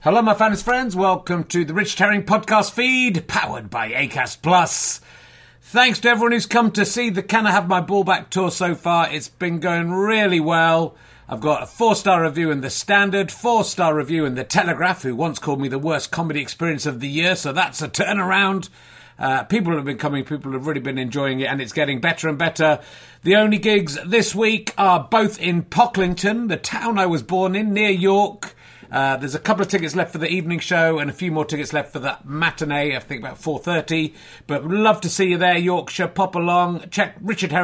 Hello, my fans, friends. Welcome to the Richard Herring podcast feed, powered by Acast Plus. Thanks to everyone who's come to see the Can I Have My Ball Back tour so far. It's been going really well. I've got a 4-star review in The Standard, 4-star review in The Telegraph, who once called me the worst comedy experience of the year, so that's a turnaround. People have been coming, people have really been enjoying it, and it's getting better and better. The only gigs this week are both in Pocklington, the town I was born in, near York. There's a couple of tickets left for the evening show and a few more tickets left for the matinee, I think about 4:30. But we'd love to see you there, Yorkshire. Pop along. Check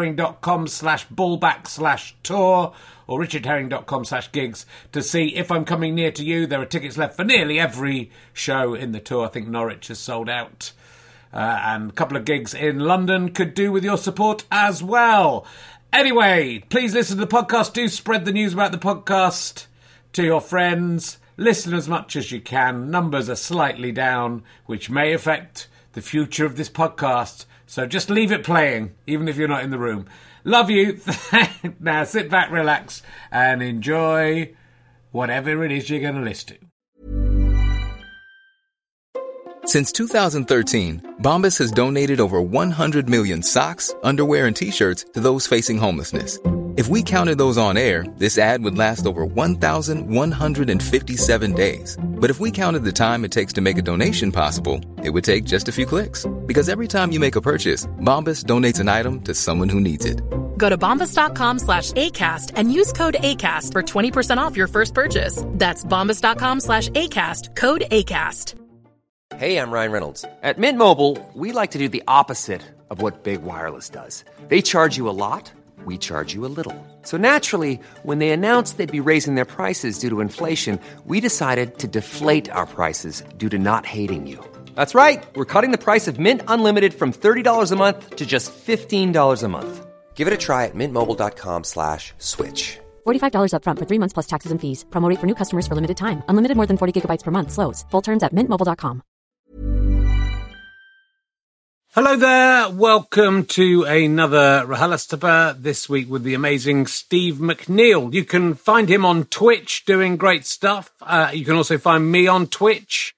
richardherring.com/ballback/tour or richardherring.com/gigs to see if I'm coming near to you. There are tickets left for nearly every show in the tour. I think Norwich has sold out. And a couple of gigs in London could do with your support as well. Anyway, please listen to the podcast. Do spread the news about the podcast to your friends. Listen as much as you can. Numbers are slightly down, which may affect the future of this podcast. So just leave it playing, even if you're not in the room. Love you. Now sit back, relax, and enjoy whatever it is you're going to listen to. Since 2013, Bombas has donated over 100 million socks, underwear, and T-shirts to those facing homelessness. If we counted those on air, this ad would last over 1,157 days. But if we counted the time it takes to make a donation possible, it would take just a few clicks. Because every time you make a purchase, Bombas donates an item to someone who needs it. Go to bombas.com/ACAST and use code ACAST for 20% off your first purchase. That's bombas.com/ACAST, code ACAST. Hey, I'm Ryan Reynolds. At Mint Mobile, we like to do the opposite of what Big Wireless does. They charge you a lot. We charge you a little. So naturally, when they announced they'd be raising their prices due to inflation, we decided to deflate our prices due to not hating you. That's right. We're cutting the price of Mint Unlimited from $30 a month to just $15 a month. Give it a try at mintmobile.com/switch. $45 up front for 3 months plus taxes and fees. Promo rate for new customers for limited time. Unlimited more than 40 gigabytes per month. Slows full terms at mintmobile.com. Hello there, welcome to another RHLSTP, this week with the amazing Steve McNeil. You can find him on Twitch doing great stuff. You can also find me on Twitch,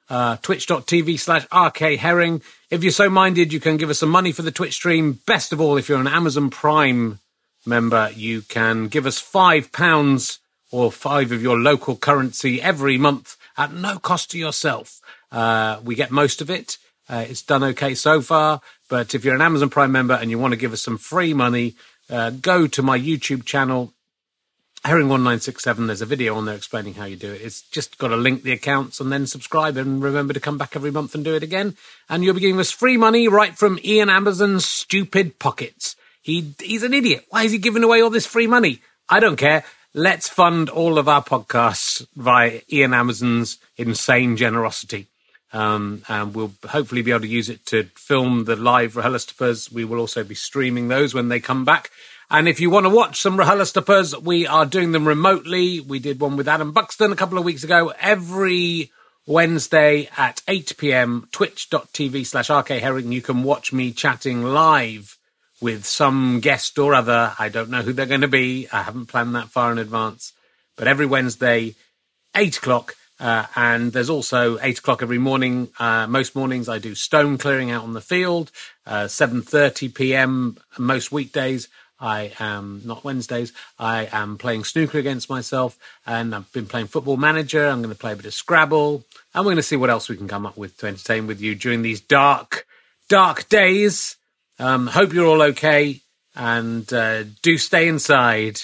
twitch.tv/RKHerring. If you're so minded, you can give us some money for the Twitch stream. Best of all, if you're an Amazon Prime member, you can give us £5 or 5 of your local currency every month at no cost to yourself. We get most of it. It's done okay so far, but if you're an Amazon Prime member and you want to give us some free money, go to my YouTube channel, Herring1967. There's a video on there explaining how you do it. It's just got to link the accounts and then subscribe and remember to come back every month and do it again. And you'll be giving us free money right from Ian Amazon's stupid pockets. He's an idiot. Why is he giving away all this free money? I don't care. Let's fund all of our podcasts via Ian Amazon's insane generosity. And we'll hopefully be able to use it to film the live RHLSTPs. We will also be streaming those when they come back. And if you want to watch some RHLSTPs, we are doing them remotely. We did one with Adam Buxton a couple of weeks ago. Every Wednesday at 8 p.m, twitch.tv/RKHerring. You can watch me chatting live with some guest or other. I don't know who they're going to be. I haven't planned that far in advance. But every Wednesday, 8 o'clock. And there's also 8 o'clock every morning. Most mornings I do stone clearing out on the field. 7:30 p.m. most weekdays. I am, not Wednesdays, I am playing snooker against myself. And I've been playing Football Manager. I'm going to play a bit of Scrabble. And we're going to see what else we can come up with to entertain with you during these dark days. Hope you're all okay. And do stay inside.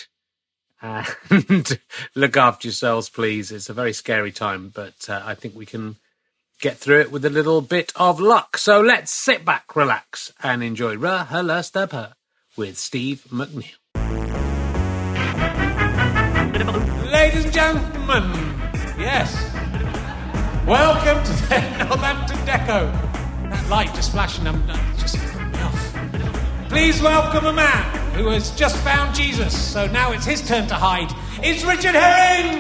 And look after yourselves, please. It's a very scary time, but I think we can get through it with a little bit of luck. So let's sit back, relax, and enjoy RHLSTP with Steve McNeil. Ladies and gentlemen, yes, welcome to the Northampton Deco. That light just flashing, I'm just putting me off. Please welcome a man who has just found Jesus, so now it's his turn to hide. It's Richard Herring!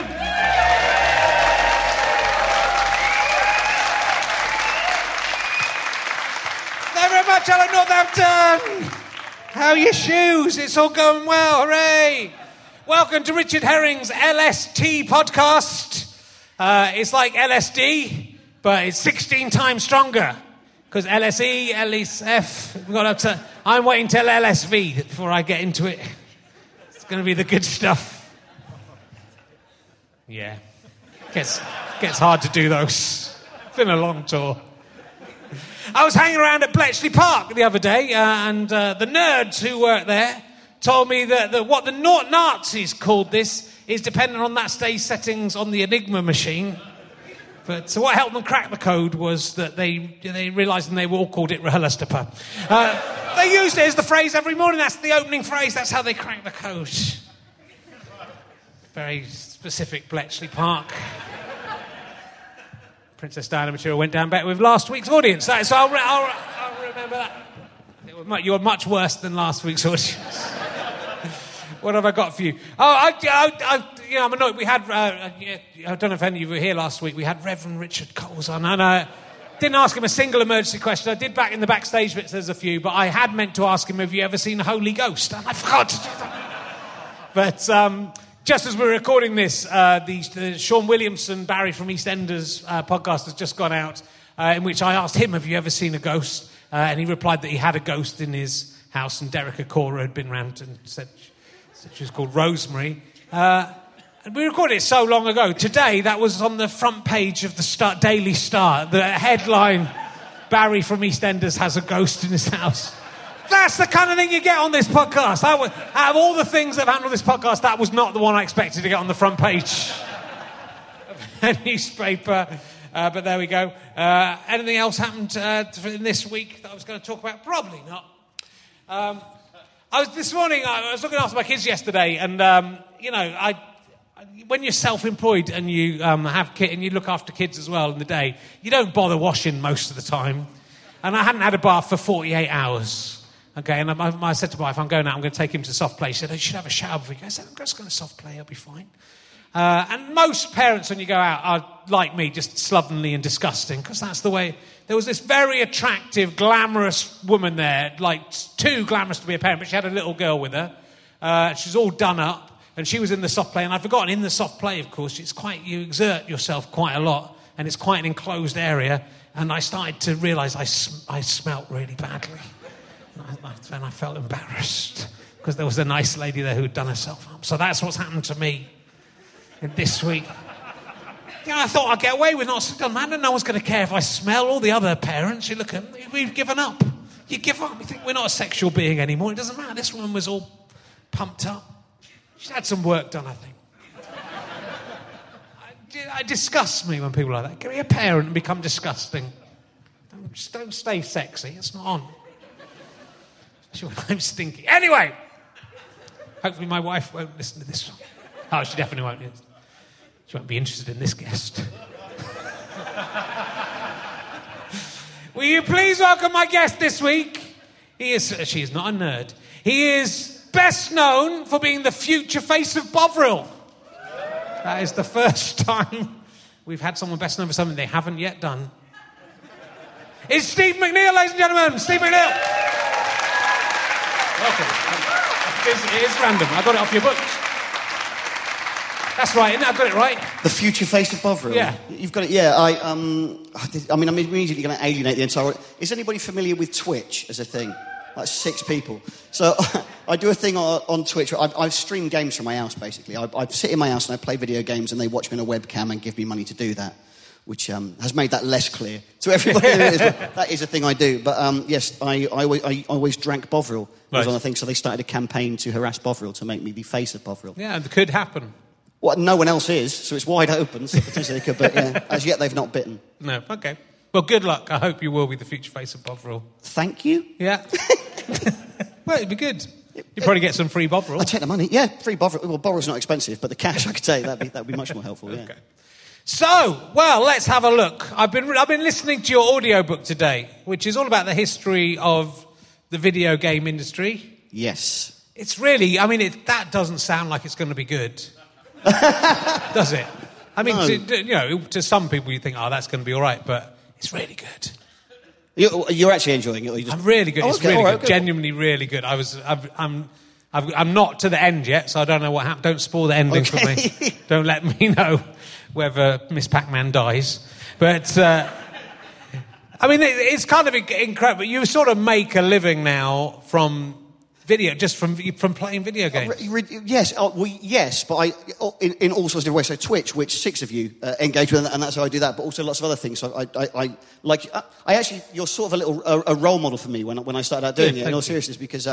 Thank you very much, hello Northampton! How are your shoes? It's all going well, hooray! Welcome to Richard Herring's LST podcast. It's like LSD, but it's 16 times stronger. Because LSE, LSF, I'm waiting till LSV before I get into it. It's going to be the good stuff. Yeah. Gets hard to do those. It's been a long tour. I was hanging around at Bletchley Park the other day, and the nerds who work there told me that what the Nazis called this is dependent on that stage settings on the Enigma machine. But so what helped them crack the code was that they realised, and they all called it RHLSTP. They used it as the phrase every morning. That's the opening phrase. That's how they cracked the code. Very specific Bletchley Park. Princess Diana material went down better with last week's audience. So I'll remember that. You were much worse than last week's audience. What have I got for you? I'm annoyed. We had, I don't know if any of you were here last week, we had Reverend Richard Coles on, and I didn't ask him a single emergency question. I did back in the backstage bits, there's a few, but I had meant to ask him, have you ever seen a Holy Ghost? And I forgot to do that. But just as we're recording this, the Sean Williamson, Barry from EastEnders podcast has just gone out, in which I asked him, have you ever seen a ghost? And he replied that he had a ghost in his house, and Derek Acora had been round and said she was called Rosemary. And we recorded it so long ago. Today, that was on the front page of the Daily Star. The headline, Barry from EastEnders has a ghost in his house. That's the kind of thing you get on this podcast. Out of all the things that have happened on this podcast, that was not the one I expected to get on the front page of a newspaper. But there we go. Anything else happened in this week that I was going to talk about? Probably not. This morning, I was looking after my kids yesterday, and, when you're self-employed and you have kids and you look after kids as well in the day, you don't bother washing most of the time. And I hadn't had a bath for 48 hours. Okay, and I said to my wife, I'm going out, I'm going to take him to soft play. She said, you should have a shower before you go. I said, I'm just going to soft play, I'll be fine. And most parents, when you go out, are like me, just slovenly and disgusting, because that's the way. There was this very attractive, glamorous woman there, like too glamorous to be a parent, but she had a little girl with her. She's all done up. And she was in the soft play, and I'd forgotten, in the soft play, of course, you exert yourself quite a lot, and it's quite an enclosed area, and I started to realise I smelt really badly. And I felt embarrassed, because there was a nice lady there who'd done herself up. So that's what's happened to me this week. I thought I'd get away with not sitting man, and no one's going to care if I smell. All the other parents, you look at them, we've given up. You give up, you think we're not a sexual being anymore. It doesn't matter, this woman was all pumped up. She's had some work done, I think. It disgusts me when people like that. Get me a parent and become disgusting. Don't stay sexy. It's not on. Especially when I'm stinky. Anyway, hopefully my wife won't listen to this one. Oh, she definitely won't. She won't be interested in this guest. Will you please welcome my guest this week? She is not a nerd. He is best known for being the future face of Bovril. That is the first time we've had someone best known for something they haven't yet done. It's Steve McNeil, ladies and gentlemen. Steve McNeil. Welcome. It is random. I got it off your books. That's right, isn't it? I got it right. The future face of Bovril. Yeah. You've got it, yeah. I'm immediately going to alienate the entire... Is anybody familiar with Twitch as a thing? Like 6 people. So I do a thing on Twitch. I stream games from my house, basically. I sit in my house and I play video games, and they watch me on a webcam and give me money to do that, which has made that less clear to everybody. That is a thing I do. But yes, I always drank Bovril. Right. Was on the thing, so they started a campaign to harass Bovril, to make me the face of Bovril. Yeah, it could happen. Well, no one else is, so it's wide open. So potentially they could, but yeah, as yet they've not bitten. No, okay. Well, good luck. I hope you will be the future face of Bovril. Thank you. Yeah. Well, it'd be good. You'd probably get some free Bovril. I'll take the money. Yeah, free Bovril. Well, Bovril's not expensive, but the cash, I could take, that'd be much more helpful, yeah. Okay. So, well, let's have a look. I've been listening to your audiobook today, which is all about the history of the video game industry. Yes. It's really, that doesn't sound like it's going to be good. Does it? I mean, no. To some people you think, that's going to be all right, but it's really good. You're actually enjoying it? I'm really good. It's okay, really right, good. Genuinely really good. I'm not to the end yet, so I don't know what happened. Don't spoil the ending for me. Don't let me know. whether Miss Pac-Man dies. But, I mean, it's kind of incredible. You sort of make a living now from video, just from playing video games. Yes, yes, but in all sorts of different ways. So Twitch, which 6 of you engage with, and that's how I do that. But also lots of other things. So I actually, you're sort of a role model for me when I started out doing it. In all seriousness, because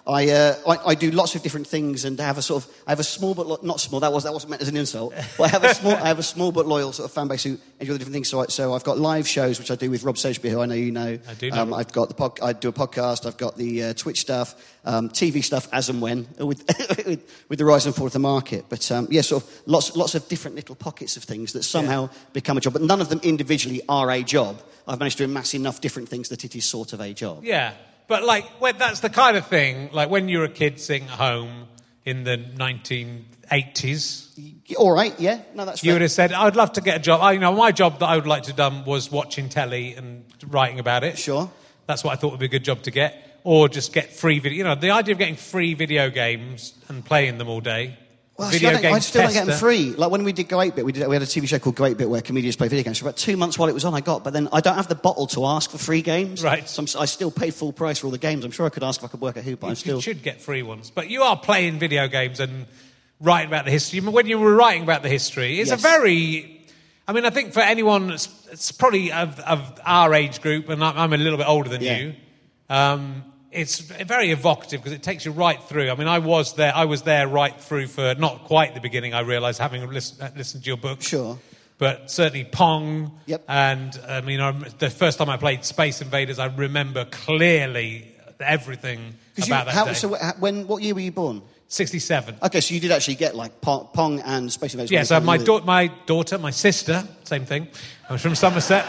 I do lots of different things, and I have a small but not small. That wasn't meant as an insult. But I have a small but loyal sort of fan base who enjoy the different things. So I've got live shows which I do with Rob Soseby, who I know you know. I do know. I've got I do a podcast. I've got the Twitch stuff. TV stuff as and when with the rise and fall of the market, but sort of lots of different little pockets of things that somehow become a job, but none of them individually are a job. I've managed to amass enough different things that it is sort of a job. Yeah, but that's the kind of thing, like when you were a kid sitting at home in the 1980s. All right, yeah, no, that's fair. You would have said, I'd love to get a job. My job that I would like to have done was watching telly and writing about it. Sure. That's what I thought would be a good job to get. Or just get free video. The idea of getting free video games and playing them all day. Well, I still don't get them free. Like when we did Go 8-Bit, we had a TV show called Go 8-Bit where comedians play video games. For about 2 months while it was on, but then I don't have the bottle to ask for free games. Right. So I still paid full price for all the games. I'm sure I could ask if I could work at who, but You should get free ones. But you are playing video games and writing about the history. When you were writing about the history, it's a very... I mean, I think for anyone, it's probably of our age group, and I'm a little bit older than you, it's very evocative because it takes you right through. I mean, I was there right through for not quite the beginning, I realised, having listened to your book. Sure. But certainly Pong. Yep. And, I mean, the first time I played Space Invaders, I remember clearly everything about that day. So what year were you born? 67. Okay, so you did actually get, like, Pong and Space Invaders. Yeah, so my daughter, my sister, same thing. I was from Somerset.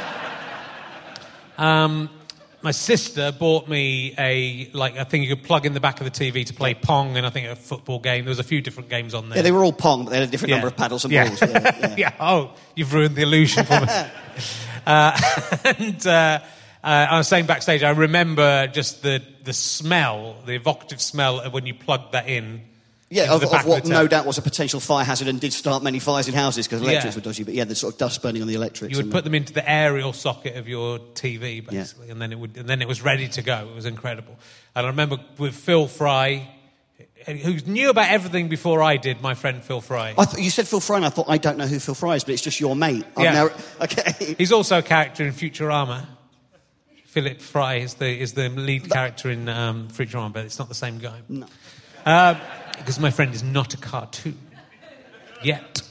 My sister bought me a thing you could plug in the back of the TV to play Pong, and I think a football game. There was a few different games on there. Yeah, they were all Pong, but they had a different number of paddles and balls. Yeah. Oh, you've ruined the illusion for me. I was saying backstage, I remember just the smell, the evocative smell of when you plugged that in. Yeah, of what no doubt was a potential fire hazard and did start many fires in houses because electrics were dodgy. But the sort of dust burning on the electrics. You would put them into the aerial socket of your TV, basically, and then it was ready to go. It was incredible. And I remember with Phil Fry, who knew about everything before I did, my friend Phil Fry. You said Phil Fry, and I thought, I don't know who Phil Fry is, but it's just your mate. Okay. He's also a character in Futurama. Philip Fry is the lead character in Futurama, but it's not the same guy. No. Because my friend is not a cartoon. Yet.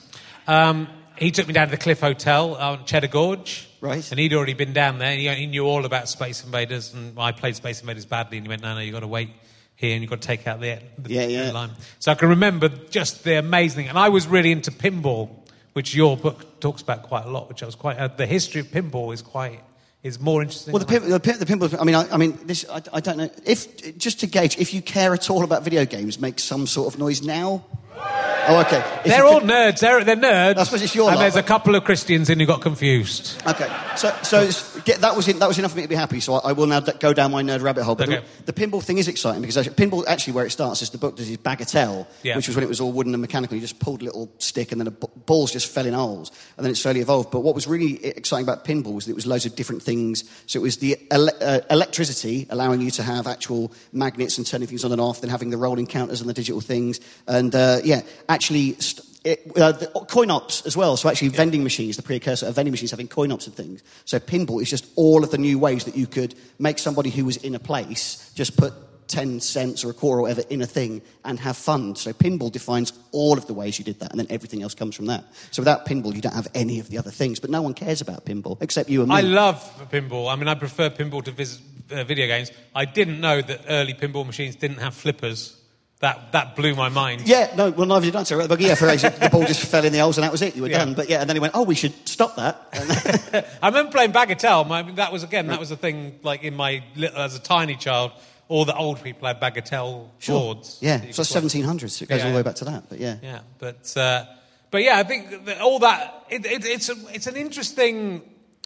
He took me down to the Cliff Hotel on Cheddar Gorge. Right. And he'd already been down there. He knew all about Space Invaders, and I played Space Invaders badly, and he went, no, you've got to wait here, and you've got to take out the line. So I can remember just the amazing... And I was really into pinball, which your book talks about quite a lot, which I was quite... the history of pinball is more interesting. Well, the pinball... I mean, this... I don't know... Just to gauge, if you care at all about video games, make some sort of noise now. Oh, okay. They're all nerds. They're nerds. I suppose it's your And there's a couple of Christians in who got confused. Okay. So that was enough for me to be happy, so I will now go down my nerd rabbit hole. But okay. The pinball thing is exciting, because pinball, actually, where it starts is the book does his Bagatelle, which was when it was all wooden and mechanical. You just pulled a little stick and then the balls just fell in holes, and then it slowly evolved. But what was really exciting about pinball was that it was loads of different things. So it was the electricity, allowing you to have actual magnets and turning things on and off, then having the rolling counters and the digital things. And, actually... the coin-ops as well, so actually vending machines, the precursor of vending machines having coin-ops and things. So pinball is just all of the new ways that you could make somebody who was in a place just put 10 cents or a quarter or whatever in a thing and have fun. So pinball defines all of the ways you did that, and then everything else comes from that. So without pinball, you don't have any of the other things, but no one cares about pinball, except you and me. I love pinball. I mean, I prefer pinball to video games. I didn't know that early pinball machines didn't have flippers. That blew my mind. Yeah, no, well, neither did I. So for ages, the ball just fell in the holes and that was it. You were done. But and then he went, we should stop that. I remember playing Bagatelle. That was the thing, like as a tiny child, all the old people had Bagatelle boards. Yeah, so 1700s. So it goes all the way back to that, but yeah. Yeah, but I think that all that, it's an interesting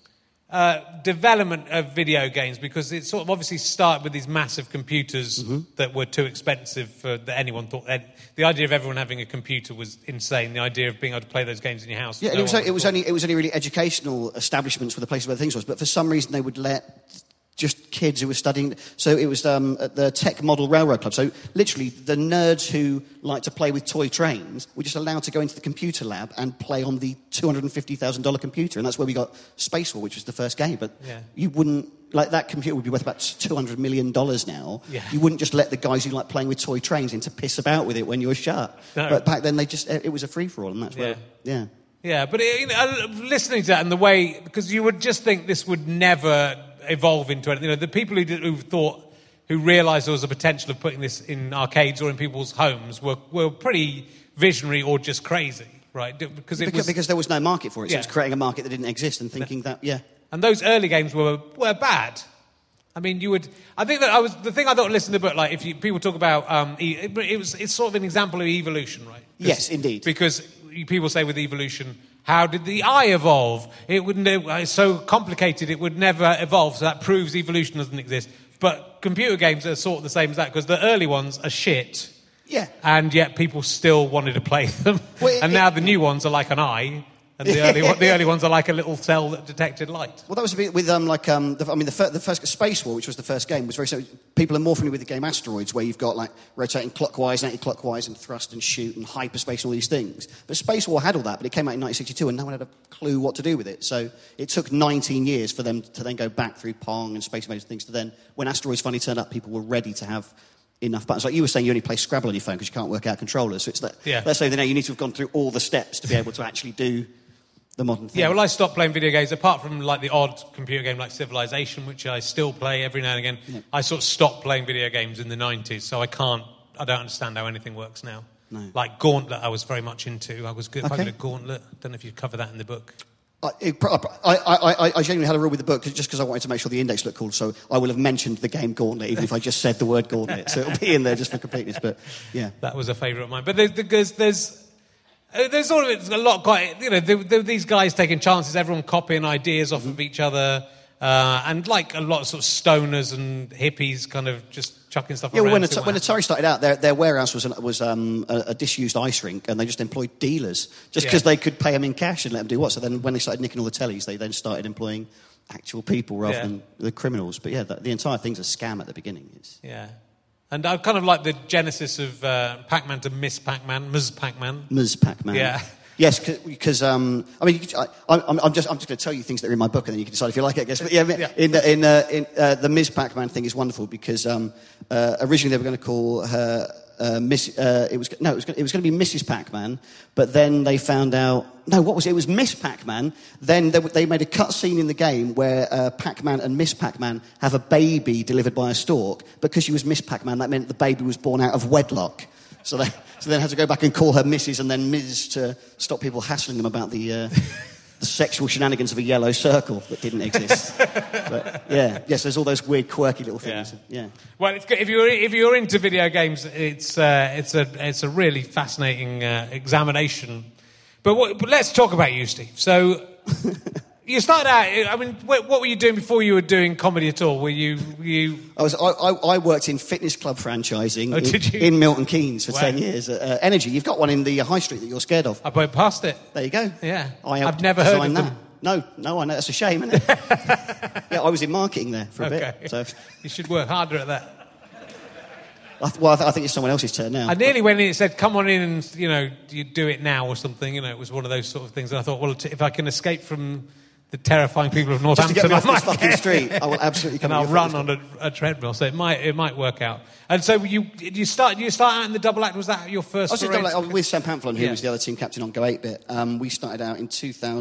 development of video games, because it sort of obviously started with these massive computers that were too expensive for that anyone thought. The idea of everyone having a computer was insane. The idea of being able to play those games in your house. Yeah, and it was only really educational establishments were the places where the things was. But for some reason, they would let just kids who were studying. So it was at the Tech Model Railroad Club. So literally, the nerds who like to play with toy trains were just allowed to go into the computer lab and play on the $250,000 computer, and that's where we got Space War, which was the first game. But you wouldn't, like, that computer would be worth about $200 million now. Yeah. You wouldn't just let the guys who like playing with toy trains in to piss about with it when you were shut. No. But back then, it was a free for all, and that's where, Yeah, but listening to that and the way, because you would just think this would never evolve into anything. The people who realised there was a potential of putting this in arcades or in people's homes were pretty visionary or just crazy, right? Because there was no market for it. So it was creating a market that didn't exist and thinking that. And those early games were bad. I mean, the thing I thought listening to the book, like, people talk about, it's sort of an example of evolution, right? Yes, indeed. Because people say with evolution, how did the eye evolve? It's so complicated, it would never evolve, so that proves evolution doesn't exist. But computer games are sort of the same as that, because the early ones are shit. Yeah. And yet people still wanted to play them. Well, now the new ones are like an eye. And the early ones are like a little cell that detected light. Well, that was a bit with the first Space War, which was the first game, was very so. People are more familiar with the game Asteroids, where you've got like rotating clockwise and anti-clockwise and thrust and shoot and hyperspace and all these things. But Space War had all that, but it came out in 1962, and no one had a clue what to do with it. So it took 19 years for them to then go back through Pong and Space Invaders and things to then, when Asteroids finally turned up, people were ready to have enough buttons. Like you were saying, you only play Scrabble on your phone because you can't work out controllers. So it's like, let's say that now you need to have gone through all the steps to be able to actually do the modern thing. Yeah, well, I stopped playing video games, apart from like the odd computer game like Civilization, which I still play every now and again. Yeah. I sort of stopped playing video games in the 90s, so I don't understand how anything works now. No. Like Gauntlet, I was very much into. I was good at Gauntlet. I don't know if you cover that in the book. I genuinely had a rule with the book just because I wanted to make sure the index looked cool, so I will have mentioned the game Gauntlet, even if I just said the word Gauntlet. So it'll be in there just for completeness, but yeah. That was a favourite of mine. But there's sort of a lot quite, these guys taking chances, everyone copying ideas off of each other, and like a lot of sort of stoners and hippies kind of just chucking stuff around. Yeah, when Atari started out, their warehouse was a disused ice rink, and they just employed dealers just because they could pay them in cash and let them do what. So then when they started nicking all the tellies, they then started employing actual people rather than the criminals. But yeah, the entire thing's a scam at the beginning. And I kind of like the genesis of Pac-Man to Ms. Pac-Man. Ms. Pac-Man. Yeah. Yes, because I'm just going to tell you things that are in my book, and then you can decide if you like it, I guess. But the Ms. Pac-Man thing is wonderful because originally they were going to call her it was going to be Mrs. Pac-Man, but then they found out it was Miss Pac-Man. Then they made a cut scene in the game where Pac-Man and Miss Pac-Man have a baby delivered by a stork. Because she was Miss Pac-Man, that meant the baby was born out of wedlock. So they then had to go back and call her Mrs. and then Ms. to stop people hassling them about the sexual shenanigans of a yellow circle that didn't exist. But there's all those weird, quirky little things. Yeah. Well, it's good. If you're into video games, it's a really fascinating examination. But let's talk about you, Steve. So you started out. I mean, what were you doing before you were doing comedy at all? Were you? I worked in fitness club franchising in Milton Keynes for 10 years. Energy. You've got one in the high street that you're scared of. I went past it. There you go. Yeah. I've never heard of them. No, I know. That's a shame, isn't it? Yeah, I was in marketing there for a bit. So you should work harder at that. I think it's someone else's turn now. I nearly went in and said, come on in and, you do it now or something. It was one of those sort of things. And I thought, well, if I can escape from the terrifying people of Northampton, just to get me off this fucking street, I will absolutely come. And I'll run on a treadmill, so it might work out. And so you start out in the double act. Was that your first? I was in double act with Sam Pamphilon, who was the other team captain on Go 8-Bit. We started out in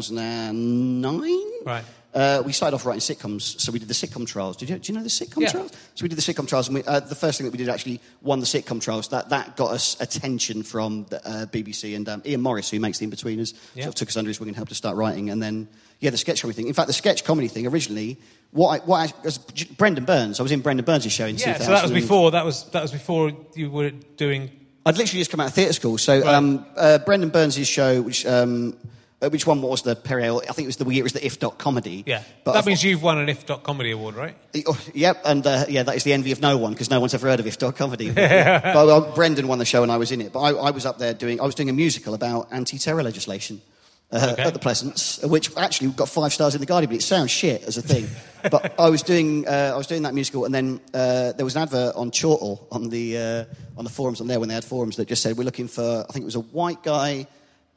2009. Right. We started off writing sitcoms, so we did the sitcom trials. Do you know the sitcom trials? So we did the sitcom trials, and the first thing that we did actually won the sitcom trials. That got us attention from the BBC, and Ian Morris, who makes the In-Betweeners, sort of took us under his wing and helped us start writing. And then, the sketch comedy thing. In fact, the sketch comedy thing originally, was Brendan Burns. I was in Brendan Burns' show in 2000. So that was before. That was before you were doing. I'd literally just come out of theatre school. So Brendan Burns' show, which which one was the Perrier? I think it was the If Doc Comedy. Yeah, but that means you've won an If Doc Comedy Award, right? Yep, and that is the envy of no one because no one's ever heard of If Doc Comedy. But Brendan won the show and I was in it. But I was up there doing a musical about anti-terror legislation. At the Pleasance, which actually got 5 stars in the Guardian, but it sounds shit as a thing. But I was doing that musical, and then there was an advert on Chortle on the forums on there when they had forums that just said we're looking for, I think it was a white guy,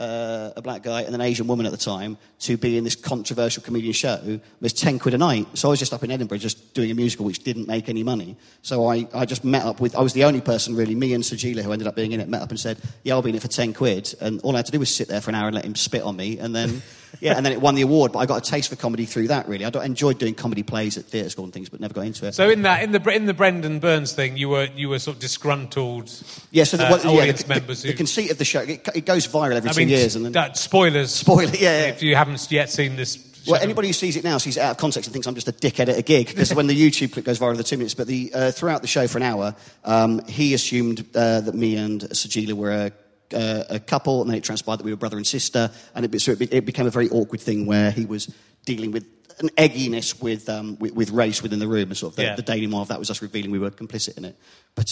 a black guy, and an Asian woman at the time to be in this controversial comedian show. It was £10 a night, so I was just up in Edinburgh just doing a musical which didn't make any money. So I just met up with, I was the only person really, me and Sajila, who ended up being in it, met up and said, yeah, I'll be in it for £10, and all I had to do was sit there for an hour and let him spit on me, and then and then it won the award. But I got a taste for comedy through that. Really, I enjoyed doing comedy plays at theatre school and things, but never got into it. So in the Brendan Burns thing, you were sort of disgruntled. Yeah, so audience members. The conceit of the show, it goes viral every 2 years, and then spoilers. Yeah. If you haven't yet seen this. Well, anybody who sees it now sees it out of context and thinks I'm just a dickhead at a gig, because when the YouTube clip goes viral in the 2 minutes, but throughout the show for an hour, he assumed that me and Sajila were a couple, and then it transpired that we were brother and sister, and it became a very awkward thing where he was dealing with an egginess with race within the room, and sort of the denouement of that was us revealing we were complicit in it. But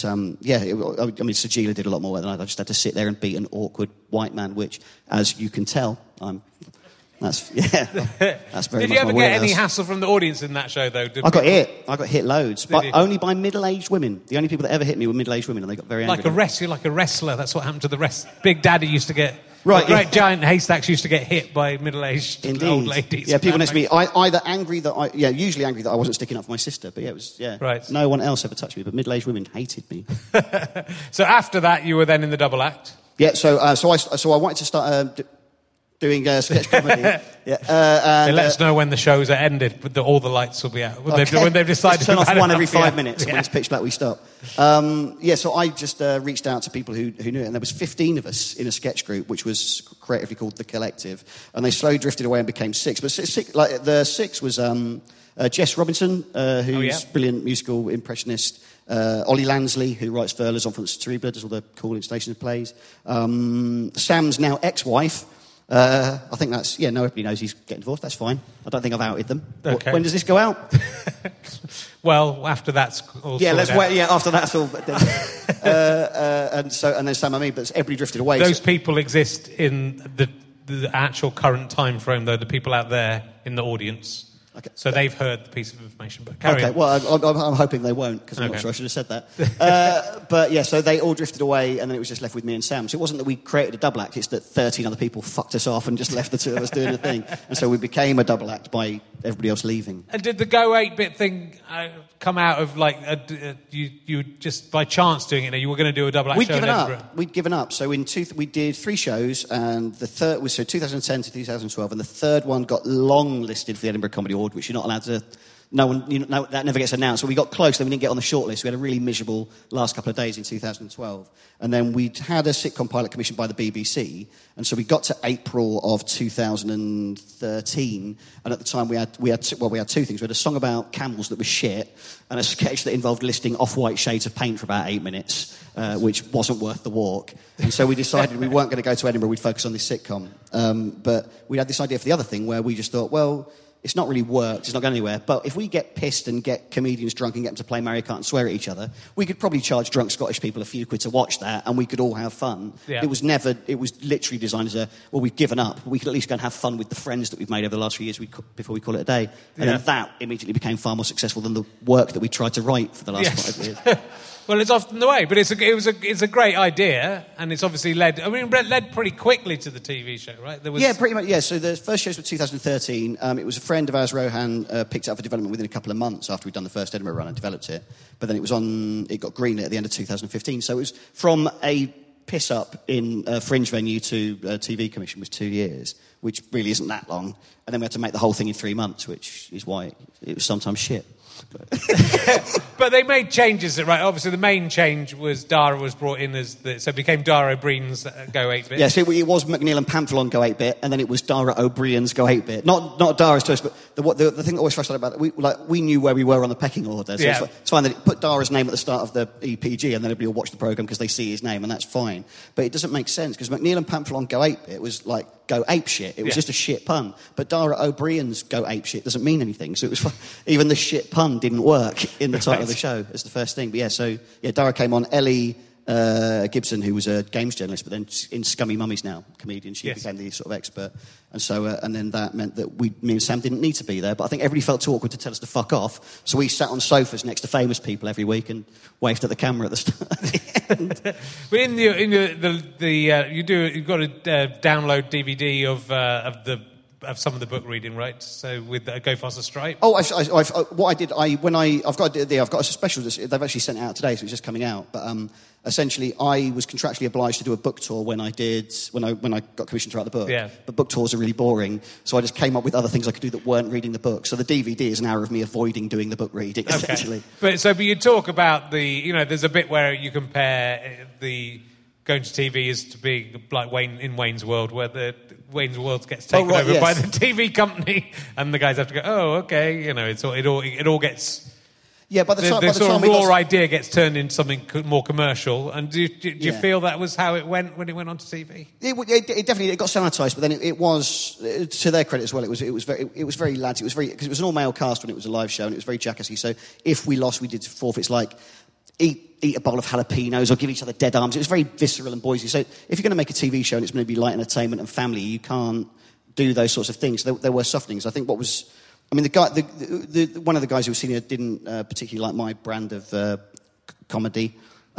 Sajila did a lot more work than I just had to sit there and beat an awkward white man, which, as you can tell, that's very. Did you ever get any hassle from the audience in that show, though? I got hit loads, but only by middle-aged women. The only people that ever hit me were middle-aged women, and they got very angry. You're like a wrestler. That's what happened to the Big Daddy used to get. Right, great giant haystacks used to get hit by middle-aged old ladies. Yeah, people next to me, usually angry that I wasn't sticking up for my sister, but right. No one else ever touched me, but middle-aged women hated me. So after that, you were then in the double act. Yeah, so I wanted to start doing sketch comedy. They let us know when the shows are ended, but all the lights will be out. When they've decided to turn off one every 5 minutes, and when it's pitch black, we stop. So I just reached out to people who knew it, and there was 15 of us in a sketch group, which was creatively called The Collective, and they slowly drifted away and became 6. But the 6 was Jess Robinson, who's a brilliant musical impressionist, Ollie Lansley, who writes for Les Enfants Terribles, does all the cool installation of plays, Sam's now ex-wife. I think nobody knows he's getting divorced. That's fine. I don't think I've outed them. Okay. When does this go out? Well, after that's all. Yeah, let's wait. Yeah, after that's all. And then Sam and me, but everybody drifted away. Those people exist in the actual current time frame, though. The people out there in the audience. Okay. So they've heard the piece of information, but carry on. Well, I'm hoping they won't, because I'm not sure I should have said that. But yeah, so they all drifted away, and then it was just left with me and Sam. So it wasn't that we created a double act, it's that 13 other people fucked us off and just left the two of us doing the thing. And so we became a double act by everybody else leaving. And did the Go 8-bit thing come out of, you just by chance doing it? You were going to do a double act show in Edinburgh? We'd given up. So we did 3 shows, and the third was 2010 to 2012, and the third one got long listed for the Edinburgh Comedy Award, which you're not allowed to. No one, that never gets announced. So we got close, then we didn't get on the shortlist. We had a really miserable last couple of days in 2012. And then we'd had a sitcom pilot commissioned by the BBC, and so we got to April of 2013, and at the time we had 2 things. We had a song about camels that was shit, and a sketch that involved listing off-white shades of paint for about 8 minutes, which wasn't worth the walk. And so we decided we weren't going to go to Edinburgh, we'd focus on this sitcom. But we had this idea for the other thing where we just thought, well, it's not really worked, it's not going anywhere, but if we get pissed and get comedians drunk and get them to play Mario Kart and swear at each other, we could probably charge drunk Scottish people a few quid to watch that, and we could all have fun. Yeah. It was literally designed as we've given up, but we could at least go and have fun with the friends that we've made over the last few years before we call it a day. And then that immediately became far more successful than the work that we tried to write for the last 5 years. Well, it's often the way, but it's a great idea, and it's obviously led pretty quickly to the TV show, right? Pretty much. Yeah. So the first shows were 2013. It was a friend of ours, Rohan, picked it up for development within a couple of months after we'd done the first Edinburgh run and developed it. But then it got greenlit at the end of 2015. So it was from a piss up in a fringe venue to a TV commission was 2 years, which really isn't that long. And then we had to make the whole thing in 3 months, which is why it was sometimes shit. But they made changes, right? Obviously, the main change was Dara was brought in so it became Dara O'Brien's Go 8-bit. Yes, it was McNeil and Pamphilon Go 8-bit, and then it was Dara O'Brien's Go 8-bit. Not Dara's choice, but the thing that always frustrated about it, we knew where we were on the pecking order. So it's fine that it put Dara's name at the start of the EPG, and then everybody will watch the programme because they see his name, and that's fine. boring. But it doesn't make sense, because McNeil and Pamplon go ape. It was like go ape shit. It was just a shit pun. But Dara O'Brien's go ape shit doesn't mean anything. So it was even the shit pun didn't work in the title of the show as the first thing. But Dara came on. Ellie Gibson, who was a games journalist, but then in Scummy Mummies now, comedian, she became the sort of expert. And so, and then that meant that me and Sam didn't need to be there. But I think everybody felt too awkward to tell us to fuck off. So we sat on sofas next to famous people every week and waved at the camera at the start. But you've got to download DVD of some of the book reading, right? So with Go Faster Stripe. Oh, I've got a special. They've actually sent it out today, so it's just coming out. But essentially, I was contractually obliged to do a book tour when I got commissioned to write the book. Yeah. But book tours are really boring, so I just came up with other things I could do that weren't reading the book. So the DVD is an hour of me avoiding doing the book reading, essentially. But you talk about there's a bit where you compare the going to TV is to being like Wayne's World, where the Wayne's World gets taken over by the TV company, and the guys have to go, oh, okay, it all gets. Yeah, by the time the sort of raw idea gets turned into something more commercial. And do you feel that was how it went when it went onto TV? It definitely got sanitised, but then it was, to their credit as well. It was very lads. Because it was an all male cast when it was a live show, and it was very jackassy. So if we lost, we did forfeits like eat a bowl of jalapenos or give each other dead arms. It was very visceral and boysy. So if you're going to make a TV show and it's going to be light entertainment and family, you can't do those sorts of things. There were softenings. I think one of the guys who was senior didn't particularly like my brand of comedy.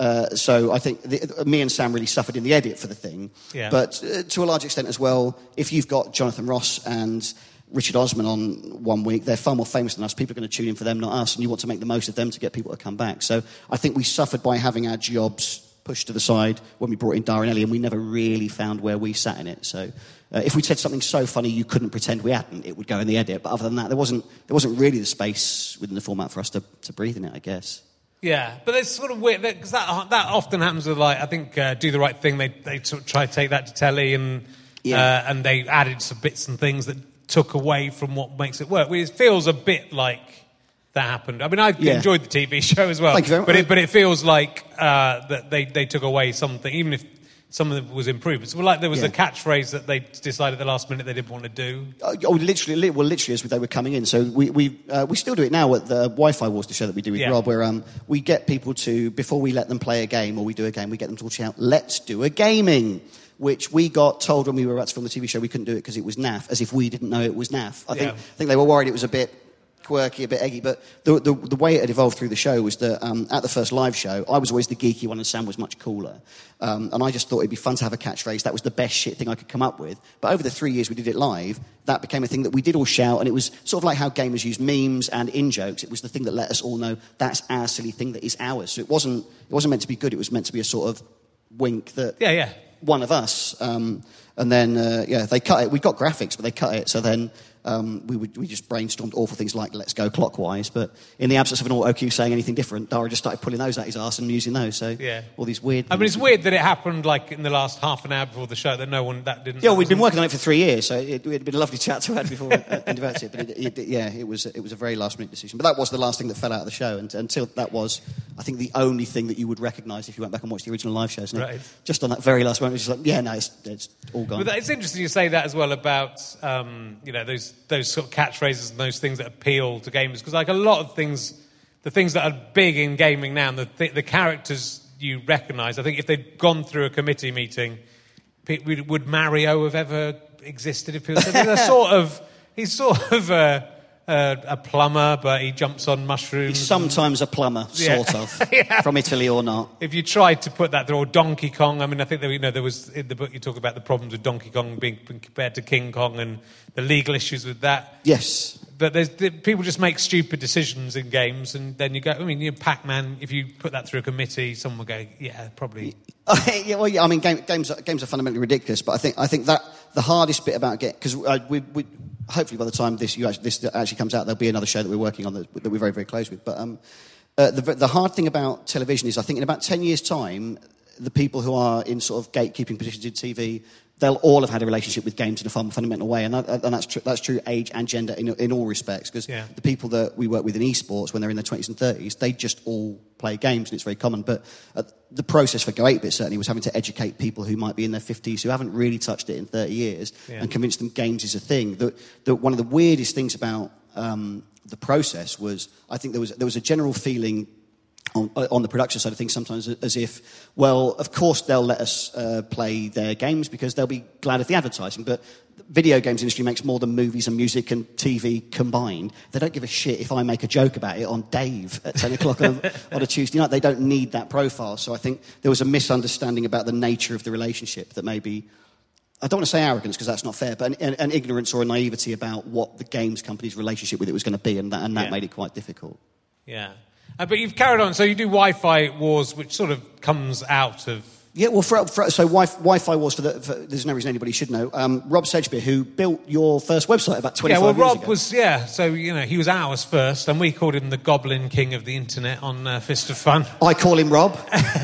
So I think me and Sam really suffered in the edit for the thing. Yeah. But to a large extent as well, if you've got Jonathan Ross and Richard Osman on one week, they're far more famous than us. People are going to tune in for them, not us, and you want to make the most of them to get people to come back. So I think we suffered by having our jobs pushed to the side when we brought in Dara and Ellie, and we never really found where we sat in it. So if we'd said something so funny you couldn't pretend we hadn't, it would go in the edit. But other than that, there wasn't really the space within the format for us to breathe in it, I guess. Yeah, but it's sort of weird, because that often happens with, like, I think Do the Right Thing, they sort of try to take that to telly, and they added some bits and things that took away from what makes it work. It feels a bit like that happened. I mean, I enjoyed the TV show as well. Thank you very much. But it feels like that they took away something, even if some of it was improved. So, like, there was a catchphrase that they decided at the last minute they didn't want to do. Literally as they were coming in. So we still do it now at the Wi-Fi Wars, the show that we do with Rob, where we get people to, before we let them play a game or we do a game, we get them to all shout, "Let's do a gaming," which we got told when we were about to film the TV show we couldn't do it because it was naff, as if we didn't know it was naff. I think they were worried it was a bit quirky, a bit eggy, but the way it had evolved through the show was that at the first live show, I was always the geeky one and Sam was much cooler. And I just thought it'd be fun to have a catchphrase. That was the best shit thing I could come up with. But over the 3 years we did it live, that became a thing that we did all shout, and it was sort of like how gamers use memes and in-jokes. It was the thing that let us all know that's our silly thing that is ours. So it wasn't meant to be good, it was meant to be a sort of wink that... one of us, and then they cut it. We got graphics, but they cut it. So then we just brainstormed awful things like "Let's go clockwise." But in the absence of an auto cue saying anything different, Dara just started pulling those at his arse and using those. So all these weird. I mean, it's weird that it happened like in the last half an hour before the show that that didn't. Yeah, we'd been working on it for 3 years, so it'd been a lovely chat to have before and developed it. But it was a very last minute decision. But that was the last thing that fell out of the show, and until that was, I think, the only thing that you would recognise if you went back and watched the original live shows. Right. Just on that very last moment, it was just like, it's all gone. But it's interesting you say that as well about those sort of catchphrases and those things that appeal to gamers, because like a lot of things, the things that are big in gaming now, and the characters you recognise, I think if they'd gone through a committee meeting, would Mario have ever existed if people said he's sort of a plumber, but he jumps on mushrooms. He's sometimes a plumber, sort of, from Italy or not. If you tried to put that through, or Donkey Kong, I mean, I think there was, in the book you talk about the problems with Donkey Kong being compared to King Kong and the legal issues with that. Yes. But people just make stupid decisions in games, and then you go, I mean, Pac-Man, if you put that through a committee, someone would go, yeah, probably. I mean, games are fundamentally ridiculous, but I think that the hardest bit about because we hopefully by the time this actually comes out, there'll be another show that we're working on that we're very, very close with. But the hard thing about television is, I think in about 10 years' time, the people who are in sort of gatekeeping positions in TV they'll all have had a relationship with games in a fundamental way, and that's true age and gender in all respects, because the people that we work with in esports, when they're in their 20s and 30s, they just all play games, and it's very common. But the process for Go 8-Bit certainly was having to educate people who might be in their 50s, who haven't really touched it in 30 years, and convince them games is a thing. One of the weirdest things about the process was, I think there was a general feeling on the production side of things sometimes as if, well, of course they'll let us play their games because they'll be glad of the advertising, but the video games industry makes more than movies and music and TV combined. They don't give a shit if I make a joke about it on Dave at 10 o'clock on a Tuesday night. They don't need that profile. So I think there was a misunderstanding about the nature of the relationship that maybe, I don't want to say arrogance because that's not fair, but an ignorance or a naivety about what the games company's relationship with it was going to be, and that made it quite difficult. Yeah. But you've carried on, so you do Wi-Fi Wars, which sort of comes out of... Yeah, well, so Wi-Fi Wars, there's no reason anybody should know. Rob Sedgbeer, who built your first website about 25 years ago. Rob was, so, he was ours first, and we called him the Goblin King of the Internet on Fist of Fun. I call him Rob.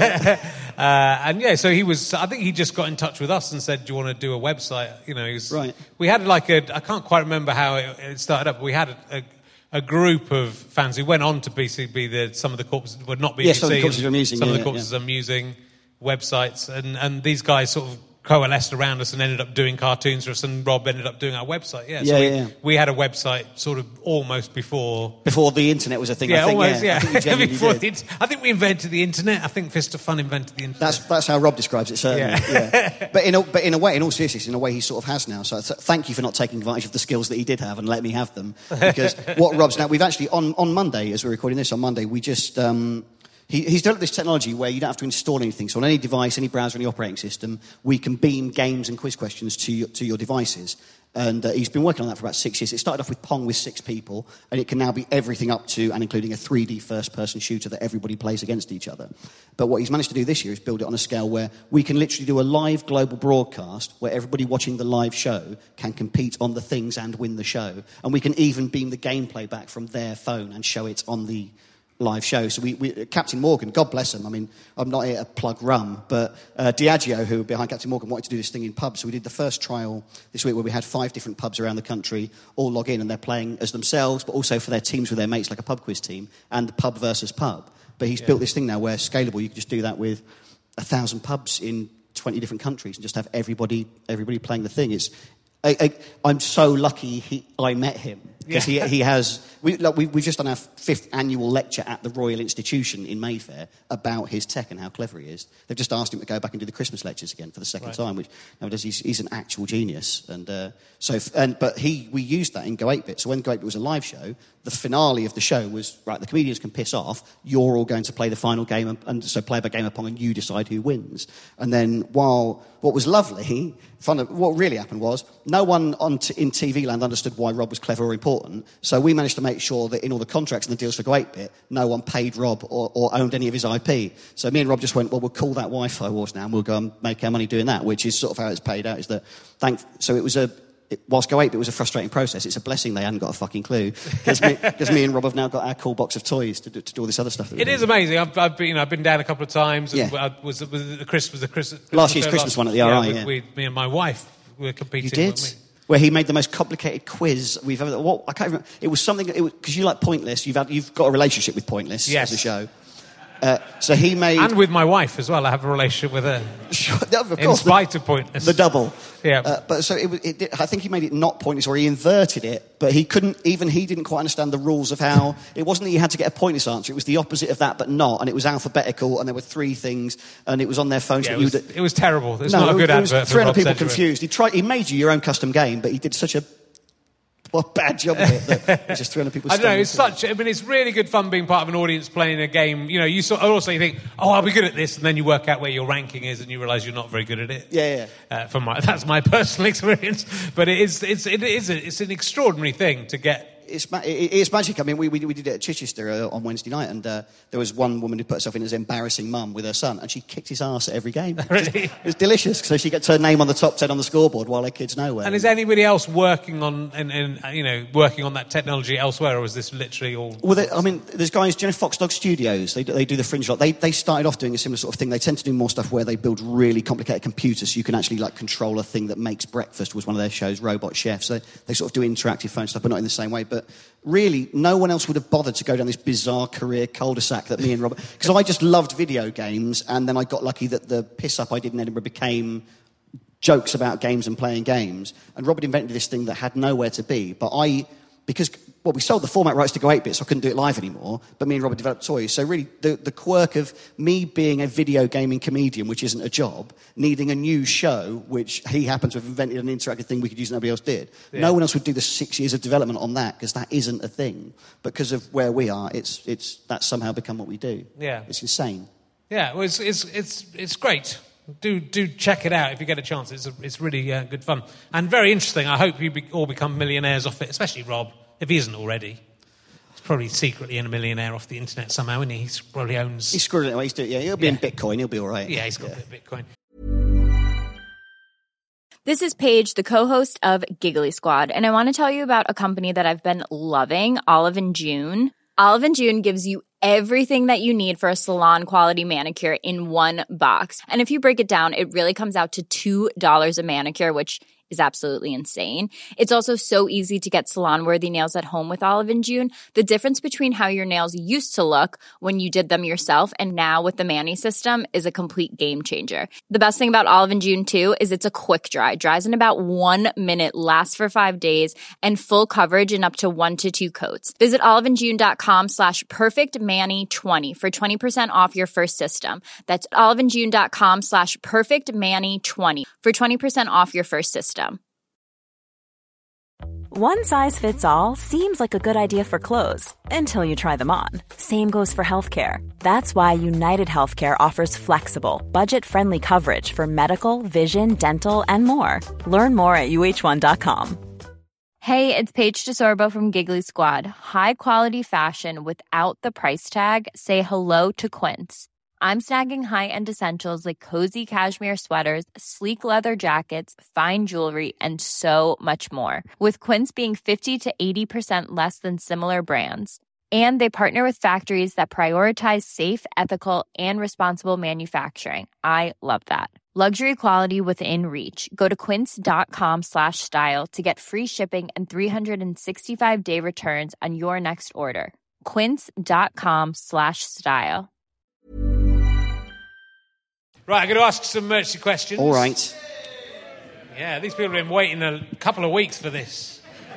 So he was, I think he just got in touch with us and said, do you want to do a website? Right. We had I can't quite remember how it started up, but we had a group of fans who went on to basically be some of the corpses were not BBC. Some of the corpses are amusing. Some of the corpses are amusing websites, and these guys sort of coalesced around us and ended up doing cartoons for us, and Rob ended up doing our website. We had a website sort of almost before the internet was a thing. Yeah, I think, almost. I think I think we invented the internet. I think Fist of Fun invented the internet. That's how Rob describes it, certainly. Yeah. But in a way, in all seriousness, in a way, he sort of has now. So thank you for not taking advantage of the skills that he did have and let me have them. Because what Rob's now, we've actually on Monday, as we're recording this on Monday, we just. He's developed this technology where you don't have to install anything. So on any device, any browser, any operating system, we can beam games and quiz questions to your devices. And he's been working on that for about 6 years. It started off with Pong with 6 people, and it can now be everything up to and including a 3D first-person shooter that everybody plays against each other. But what he's managed to do this year is build it on a scale where we can literally do a live global broadcast where everybody watching the live show can compete on the things and win the show. And we can even beam the gameplay back from their phone and show it on the live show. So we Captain Morgan, God bless him. I mean, I'm not here to plug rum, but Diageo, who behind Captain Morgan, wanted to do this thing in pubs. So we did the first trial this week where we had 5 different pubs around the country all log in, and they're playing as themselves, but also for their teams with their mates, like a pub quiz team, and pub versus pub. But he's built this thing now where scalable. You can just do that with 1,000 pubs in 20 different countries and just have everybody playing the thing. I'm so lucky I met him. Because he has... We've just done our 5th annual lecture at the Royal Institution in Mayfair about his tech and how clever he is. They've just asked him to go back and do the Christmas lectures again for the second time, which nowadays he's an actual genius. But we used that in Go 8-Bit. So when Go 8-Bit was a live show, the finale of the show was, right, the comedians can piss off, you're all going to play the final game, and so play by game of Pong, and you decide who wins. And then what was lovely, what really happened was, no one in TV land understood why Rob was clever or important, so we managed to make sure that in all the contracts and the deals for Go 8-Bit, no one paid Rob or owned any of his IP. So me and Rob just went, well, we'll call that Wi-Fi Wars now, and we'll go and make our money doing that, which is sort of how it's paid out. So it was whilst Go 8-Bit was a frustrating process, it's a blessing they hadn't got a fucking clue, because me and Rob have now got our cool box of toys to do all this other stuff. It is amazing. I've been down a couple of times. Yeah. Was the Christmas last year's Christmas one at the RI? Me and my wife were competing. You did? Where he made the most complicated quiz we've ever... I can't remember. It was something... Because you like Pointless. You've got a relationship with Pointless as a show. So he made... And with my wife as well. I have a relationship with her. Sure, of course, in spite of Pointless. The double. Yeah. But so I think he made it not Pointless, or he inverted it, but he didn't quite understand the rules of how... It wasn't that you had to get a Pointless answer, it was the opposite of that, but not, and it was alphabetical, and there were 3 things, and it was on their phones. Yeah, it was terrible. It's not a good advert. It was 300 people confused. He made you your own custom game, but he did such a bad job of it that it's just 300 people. I don't know. It's really good fun being part of an audience playing a game. You also think, I'll be good at this, and then you work out where your ranking is, and you realise you're not very good at it. Yeah. That's my personal experience. But it's an extraordinary thing to get it's magic. I mean, we did it at Chichester on Wednesday night, and there was one woman who put herself in as embarrassing mum with her son, and she kicked his arse at every game. Really? It was delicious. So she gets her name on the top 10 on the scoreboard while her kids nowhere. And is anybody else working on working on that technology elsewhere, or is this literally all? Well, there's guys. Do you know Fox Dog Studios? They do the Fringe lot. They started off doing a similar sort of thing. They tend to do more stuff where they build really complicated computers, so you can actually like control a thing that makes breakfast. Was one of their shows, Robot Chef. So they sort of do interactive phone stuff, but not in the same way. But really, no one else would have bothered to go down this bizarre career cul-de-sac that me and Robert... Because I just loved video games, and then I got lucky that the piss-up I did in Edinburgh became jokes about games and playing games. And Robert invented this thing that had nowhere to be. But we sold the format rights to Go 8-bit, so I couldn't do it live anymore. But me and Robert developed toys. So really, the quirk of me being a video gaming comedian, which isn't a job, needing a new show, which he happened to have invented an interactive thing we could use and nobody else did. Yeah. No one else would do the 6 years of development on that, because that isn't a thing. But because of where we are, that's somehow become what we do. Yeah. It's insane. Yeah, well, it's great. Do check it out if you get a chance. It's really good fun and very interesting. I hope you all become millionaires off it, especially Rob, if he isn't already. He's probably secretly a millionaire off the internet somehow, and he probably owns... He's screwed it away. He'll be in Bitcoin. He'll be all right. Yeah, he's got a bit of Bitcoin. This is Paige, the co-host of Giggly Squad, and I want to tell you about a company that I've been loving, Olive & June. Olive & June gives you everything that you need for a salon-quality manicure in one box. And if you break it down, it really comes out to $2 a manicure, which is absolutely insane. It's also so easy to get salon-worthy nails at home with Olive & June. The difference between how your nails used to look when you did them yourself and now with the Mani system is a complete game changer. The best thing about Olive & June, too, is it's a quick dry. Dries in about 1 minute, lasts for 5 days, and full coverage in up to 1 to 2 coats. Visit oliveandjune.com/perfectmani20 for 20% off your first system. That's oliveandjune.com/perfectmani20 for 20% off your first system. One size fits all seems like a good idea for clothes until you try them on. Same goes for healthcare. That's why United Healthcare offers flexible, budget-friendly coverage for medical, vision, dental, and more. Learn more at uh1.com. Hey, it's Paige DeSorbo from Giggly Squad. High quality fashion without the price tag. Say hello to Quince. I'm snagging high-end essentials like cozy cashmere sweaters, sleek leather jackets, fine jewelry, and so much more. With Quince being 50 to 80% less than similar brands. And they partner with factories that prioritize safe, ethical, and responsible manufacturing. I love that. Luxury quality within reach. Go to quince.com/style to get free shipping and 365-day returns on your next order. Quince.com/style. Right, I'm going to ask some emergency questions. All right. Yeah, these people have been waiting a couple of weeks for this.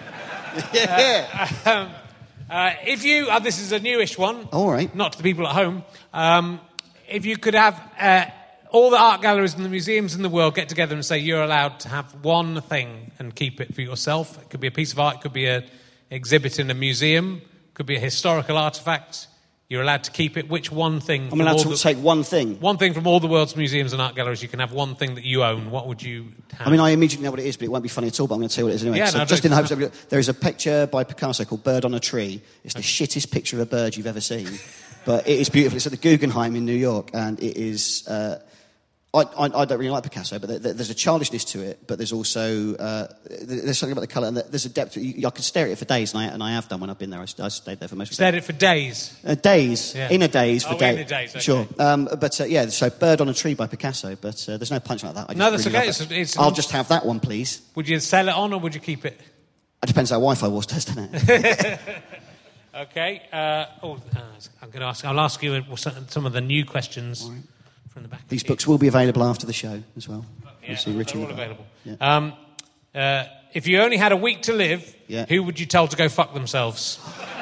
Yeah. If you... this is a newish one. All right. Not to the people at home. If you could have all the art galleries and the museums in the world get together and say you're allowed to have one thing and keep it for yourself. It could be a piece of art. It could be an exhibit in a museum. It could be a historical artefact. You're allowed to keep it. Which one thing? I'm allowed to take one thing. One thing from all the world's museums and art galleries. You can have one thing that you own. What would you have? I mean, I immediately know what it is, but it won't be funny at all, but I'm going to tell you what it is anyway. Yeah, so just in the hopes of... There is a picture by Picasso called Bird on a Tree. It's the shittest picture of a bird you've ever seen. But it is beautiful. It's at the Guggenheim in New York, and it is... I don't really like Picasso, but there's a childishness to it, but there's also... there's something about the colour, and there's a depth... I could stare at it for days, and I have done when I've been there. I stayed there for most of the day. Stared at it for days? Days. Yeah. In a days for days. In a days, okay. Sure. Yeah, so Bird on a Tree by Picasso, but there's no punch like that. No, that's really okay. I'll just have that one, please. Would you sell it on, or would you keep it? It depends how Wi-Fi was, doesn't it? Okay. I'm going to ask... I'll ask you some of the new questions... Right. These books will be available after the show as well. Yeah, they're all available. Yeah. If you only had a week to live, who would you tell to go fuck themselves?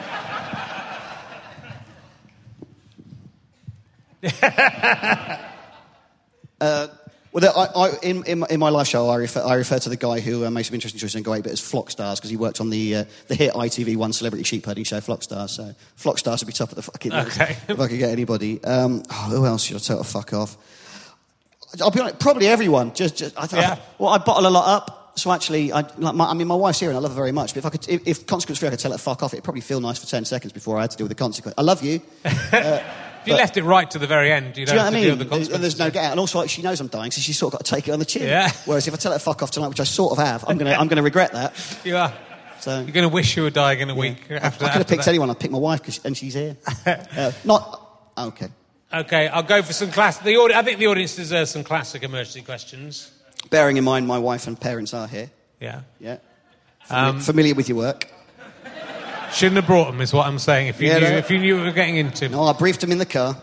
In my live show, I refer to the guy who makes some interesting choices in Go 8-bit as Flock Stars, because he worked on the hit ITV1 celebrity sheep herding show Flock Stars. So Flock Stars would be top of the fucking list if I could get anybody. Who else should I tell to fuck off? I'll be honest, probably everyone. I bottle a lot up. So actually, my wife's here and I love her very much. But if consequence-free, I could tell her fuck off. It'd probably feel nice for 10 seconds before I had to deal with the consequence. I love you. If you left it right to the very end, you don't have to deal with the consequences. And there's no get out. And also, like, she knows I'm dying, so she's sort of got to take it on the chin. Yeah. Whereas if I tell her fuck off tonight, which I sort of have, I'm gonna regret that. You are. So you're going to wish you were dying in a week after that. I could have picked anyone. I'd pick my wife, and she's here. Okay. Okay, I'll go for some classic. I think the audience deserves some classic emergency questions. Bearing in mind my wife and parents are here. Yeah. Yeah. Familiar with your work. Shouldn't have brought them, is what I'm saying, if you knew what we were getting into. No, I briefed them in the car.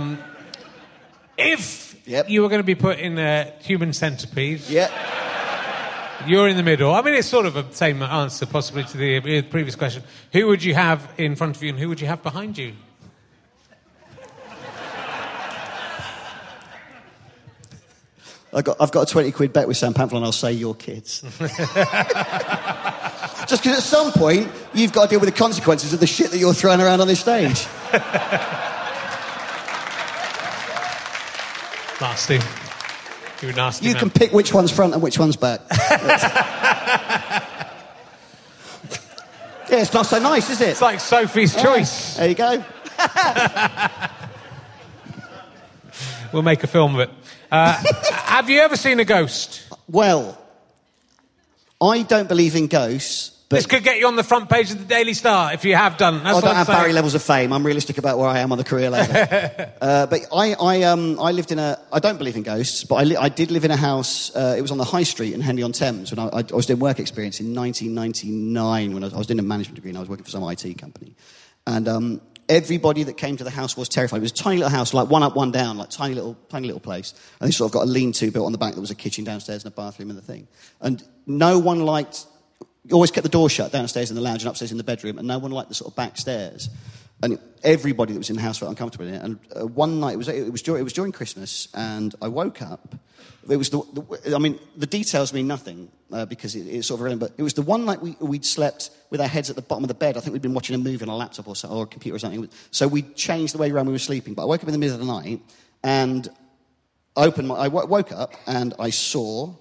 If you were going to be put in a human centipede... Yeah. You're in the middle. I mean, it's sort of the same answer, possibly, to the previous question. Who would you have in front of you and who would you have behind you? I've got a 20 quid bet with Sam Pamphlet and I'll say your kids. Just because at some point, you've got to deal with the consequences of the shit that you're throwing around on this stage. Nasty. You're nasty, You man. can pick which one's front and which one's back. Yeah, it's not so nice, is it? It's like Sophie's Choice. There you go. We'll make a film of it. Have you ever seen a ghost? Well, I don't believe in ghosts. But This could get you on the front page of the Daily Star if you have done. That's I what don't I'm have saying. Barry levels of fame. I'm realistic about where I am on the career ladder. But I lived in a... I don't believe in ghosts, but I did live in a house... it was on the High Street in Henley-on-Thames when I was doing work experience in 1999 when I was doing a management degree and I was working for some IT company. And everybody that came to the house was terrified. It was a tiny little house, like one up, one down, like tiny little place. And they sort of got a lean-to built on the back that was a kitchen downstairs and a bathroom and the thing. And no one liked... Always kept the door shut downstairs in the lounge and upstairs in the bedroom, and no one liked the sort of back stairs. And everybody that was in the house felt uncomfortable in it. And one night, it was during Christmas, and I woke up. It was the details mean nothing because it's sort of irrelevant. But it was the one night we'd slept with our heads at the bottom of the bed. I think we'd been watching a movie on a laptop or a computer or something. So we changed the way around we were sleeping. But I woke up in the middle of the night and I woke up and I saw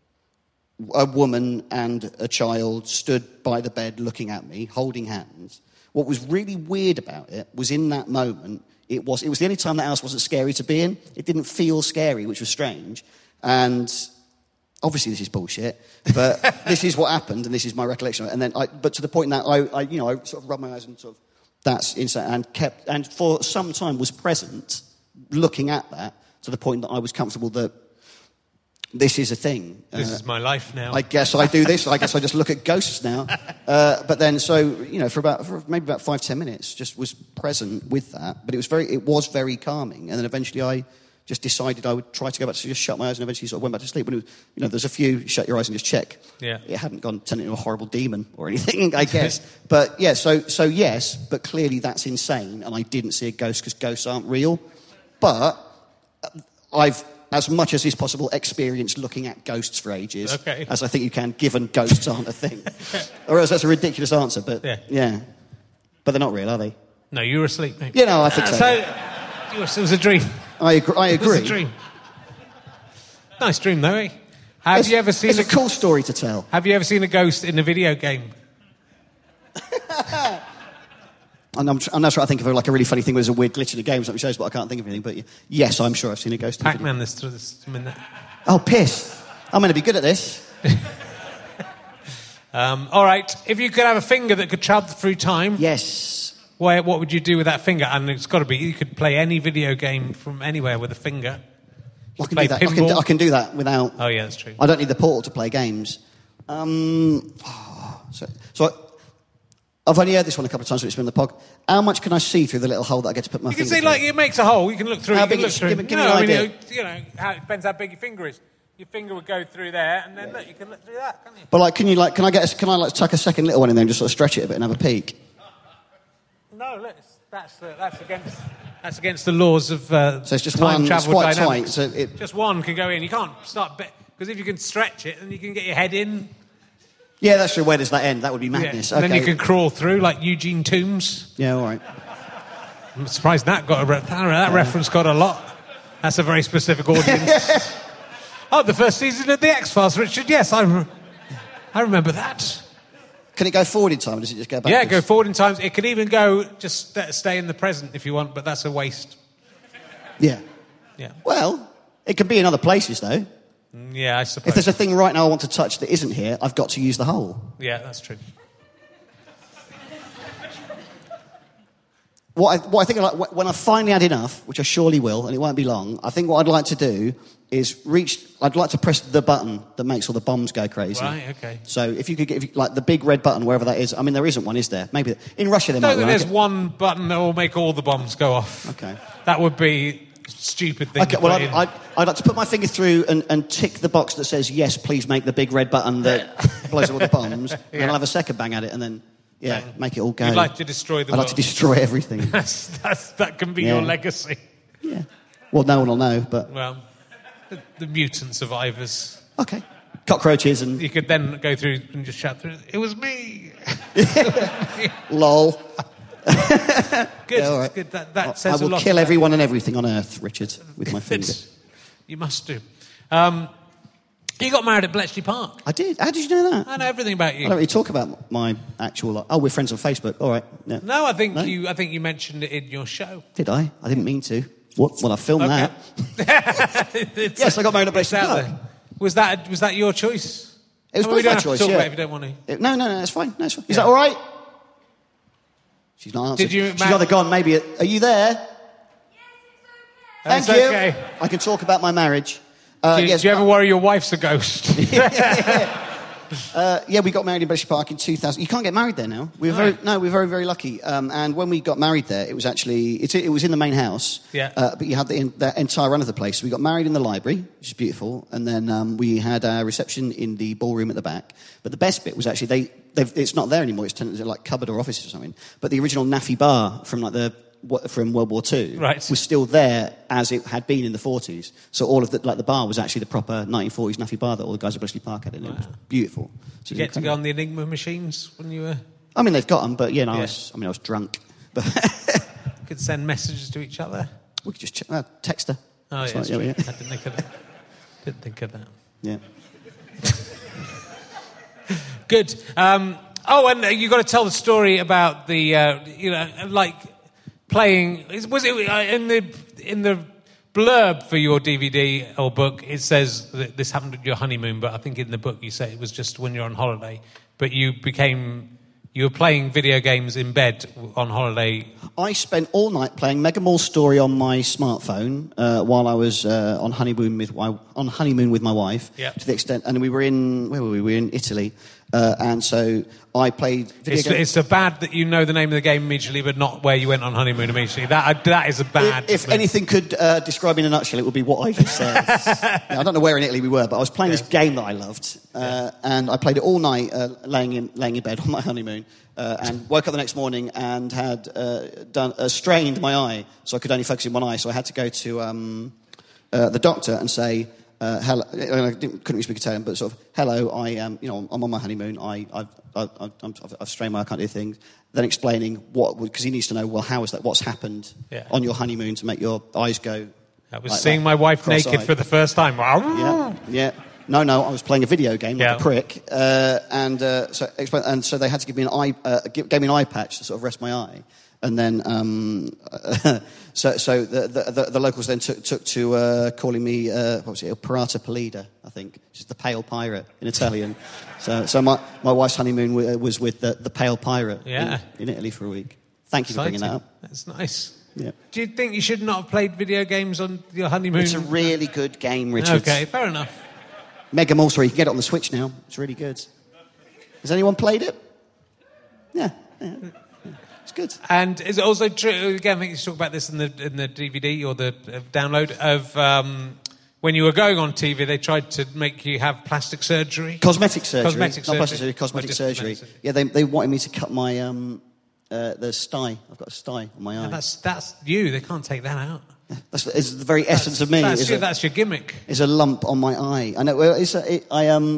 a woman and a child stood by the bed looking at me, holding hands. What was really weird about it was in that moment, it was the only time that house wasn't scary to be in. It didn't feel scary, which was strange. And obviously this is bullshit, but this is what happened, and this is my recollection of it. And then, but to the point that I sort of rubbed my eyes and sort of, that's insane, and for some time was present, looking at that, to the point that I was comfortable that this is a thing. This is my life now. I guess I do this. I guess I just look at ghosts now. But then, for maybe about 5-10 minutes, just was present with that. But it was very calming. And then eventually, I just decided I would try to go back to just shut my eyes, and eventually sort of went back to sleep. When it was, there's a few shut your eyes and just check. Yeah. It hadn't turned into a horrible demon or anything, I guess. But yeah, so yes, but clearly that's insane, and I didn't see a ghost because ghosts aren't real. But I've, as much as is possible, experienced looking at ghosts for ages, as I think you can, given ghosts aren't a thing. Or else that's a ridiculous answer, but yeah. But they're not real, are they? No, you were asleep, mate. Yeah, no, I think so. It was a dream. I agree. It was a dream. Nice dream, though, eh? Have you ever seen... It's a cool story to tell. Have you ever seen a ghost in a video game? And I'm not sure I think of like a really funny thing where there's a weird glitch in the game or something shows, but I can't think of anything. But yes, I'm sure I've seen a ghost in a video. Pac-Man, there's some in that. Oh, piss. I'm going to be good at this. All right. If you could have a finger that could travel through time... Yes. What would you do with that finger? And it's got to be... You could play any video game from anywhere with a finger. I can do that. I can do that without... Oh, yeah, that's true. I don't need the portal to play games. So I've only heard this one a couple of times when it's been on the pod. How much can I see through the little hole that I get to put my finger through? You can see, it makes a hole. You can look through. How big is it? Give me an idea. It depends how big your finger is. Your finger would go through there, and then look, you can look through that, can't you? But can I tuck a second little one in there and just sort of stretch it a bit and have a peek? No, look, that's against the laws of so it's just time one. travel It's quite dynamics. tight. So just one can go in. You can't start because if you can stretch it, then you can get your head in. Yeah, that's true. Where does that end? That would be madness. Yeah. And then you can crawl through like Eugene Toombs. Yeah, all right. I'm surprised that reference got a lot. That's a very specific audience. Oh, the first season of The X-Files, Richard. Yes, I remember that. Can it go forward in time, or does it just go back? Yeah, go forward in time. It could even go, just stay in the present if you want, but that's a waste. Yeah. Yeah. Well, it can be in other places, though. Yeah, I suppose. If there's a thing right now I want to touch that isn't here, I've got to use the hole. Yeah, that's true. What I think, when I finally had enough, which I surely will, and it won't be long, I think what I'd like to do is I'd like to press the button that makes all the bombs go crazy. Right, okay. So if you could get, the big red button, wherever that is. I mean, there isn't one, is there? Maybe in Russia there might be. There's one button that will make all the bombs go off. Okay. That would be a stupid thing to well, put in. I'd like to put my finger through and tick the box that says, yes, please make the big red button that blows all the bombs. And then I'll have a second bang at it and then... Yeah, make it all go. You'd like to destroy the world. I'd like to destroy everything. That can be your legacy. Yeah. Well, no one will know, but... Well, the mutant survivors. Okay. Cockroaches and... You could then go through and just shout through, it was me! Lol. Good, yeah, all right. Good. That says a lot. I will kill everyone and everything on Earth, Richard, with my finger. You must do. You got married at Bletchley Park. I did. How did you know that? I know everything about you. I don't really talk about my actual... Oh, we're friends on Facebook. All right. Yeah. No, I think you mentioned it in your show. Did I? I didn't mean to. What? Well, I filmed that. Yes, I got married at Bletchley Park. Was that your choice? It was both my choice, talk yeah. about it if you don't want to. No, it's fine. No, it's fine. Is that all right? She's not answering. She's either gone, maybe... Are you there? Yes, it's okay. Thank you. Okay. I can talk about my marriage. Do you ever worry your wife's a ghost? Yeah, we got married in Bletchley Park in 2000. You can't get married there now. We were very, very lucky. And when we got married there, it was actually it was in the main house. Yeah. But you had the entire run of the place. We got married in the library, which is beautiful, and then we had a reception in the ballroom at the back. But the best bit was actually it's not there anymore. It's like cupboard or office or something. But the original Naffy bar from from World War II was still there as it had been in the 40s. So all of the bar was actually the proper 1940s Naffy bar that all the guys at Bletchley Park had in it. It was beautiful. Did you get to go on the Enigma machines when you were... I mean, they've got them, but I was drunk. But could send messages to each other. We could just text her. Oh, yeah, that's true. I didn't think of that. Yeah. Good. And you got to tell the story about the, playing. Was it in the blurb for your DVD or book? It says that this happened at your honeymoon, but I think in the book you say it was just when you're on holiday. But you were playing video games in bed on holiday. I spent all night playing Mega Mall Story on my smartphone while I was on honeymoon with my wife. Yeah. To the extent, and we were in We were in Italy, and so I played video games. It's so bad that you know the name of the game immediately, but not where you went on honeymoon immediately. That is a bad. If anything could describe in a nutshell, it would be what I just said. I don't know where in Italy we were, but I was playing this game that I loved, and I played it all night, laying in bed on my honeymoon. And woke up the next morning and had strained my eye, so I could only focus in one eye. So I had to go to the doctor and say, hello. I couldn't really speak Italian, but sort of, hello, I'm on my honeymoon. I've strained my eye, I can't do things. Then explaining because he needs to know, well, how is that? What's happened on your honeymoon to make your eyes go? I was seeing my wife naked for the first time. Yeah. No, I was playing a video game like a prick, so they had to give me an eye patch to sort of rest my eye, and then so the locals then took to calling me what was it, Il Pirata Pallida, I think, which is the pale pirate in Italian. So my wife's honeymoon was with the pale pirate in Italy for a week. Thank you for bringing that up. That's nice. Yeah. Do you think you should not have played video games on your honeymoon? It's a really good game, Richard. Okay, fair enough. Mega Mall Story, you can get it on the Switch now. It's really good. Has anyone played it? Yeah. It's good. And is it also true, again, I think you talk about this in the DVD or the download, of when you were going on TV, they tried to make you have plastic surgery? Cosmetic surgery. Not plastic surgery, cosmetic surgery. Yeah, they wanted me to cut my the sty. I've got a sty on my eye. That's you. They can't take that out. It's the very essence of me. That's your gimmick. It's a lump on my eye. I know. It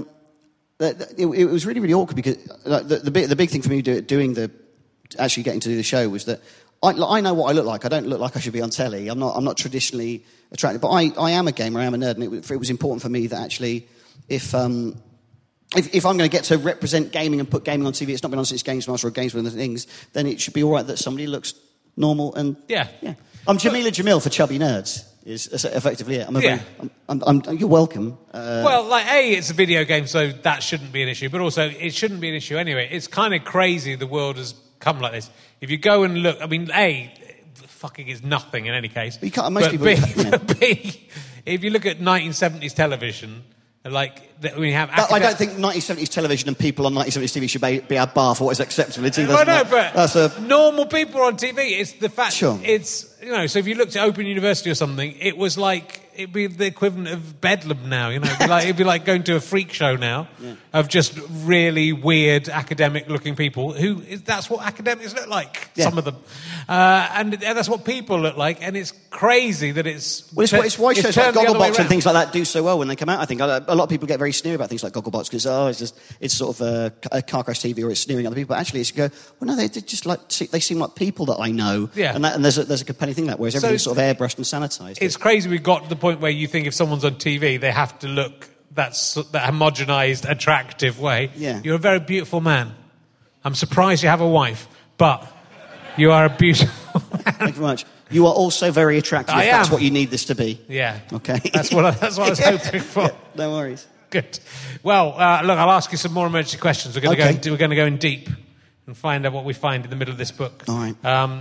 was really, really awkward because the big thing for me actually getting to do the show was that I know what I look like. I don't look like I should be on telly. I'm not traditionally attractive, but I am a gamer. I am a nerd, and it was important for me that actually, if if I'm going to get to represent gaming and put gaming on TV, it's not been on since Games Master or Games with the things, then it should be all right that somebody looks normal and... Yeah. I'm Jamila Jamil for Chubby Nerds, is effectively it. You're welcome. Well, it's a video game, so that shouldn't be an issue, but also it shouldn't be an issue anyway. It's kind of crazy the world has come like this. If you go and look, I mean, fucking is nothing in any case. But most B, if you look at 1970s television... we have. I don't think 1970s television and people on 1970s TV should be our bar for what is acceptability. Well, no, but normal people on TV. It's the fact. Sure. It's So if you looked at Open University or something, it was it'd be the equivalent of Bedlam now. It'd be like going to a freak show now of just really weird academic-looking people. That's what academics look like. Yeah. Some of them, and that's what people look like. And it's crazy that it's. Well, it's why shows like Gogglebox and things like that do so well when they come out. I think a lot of people get very sneery about things like Gogglebox because it's sort of a car crash TV or it's sneering other people. But actually, it's go. Well, no, they just they seem like people that I know. Yeah. And there's a compelling thing that whereas everything's sort of airbrushed and sanitised. It's crazy. We got to the point where you think if someone's on TV, they have to look that homogenised, attractive way. Yeah. You're a very beautiful man. I'm surprised you have a wife, but you are a beautiful man. Thank you very much. You are also very attractive. I am. That's what you need this to be. Yeah. Okay. That's what I was hoping for. Yeah, no worries. Good. Well, look, I'll ask you some more emergency questions. We're going to go in deep and find out what we find in the middle of this book. All right.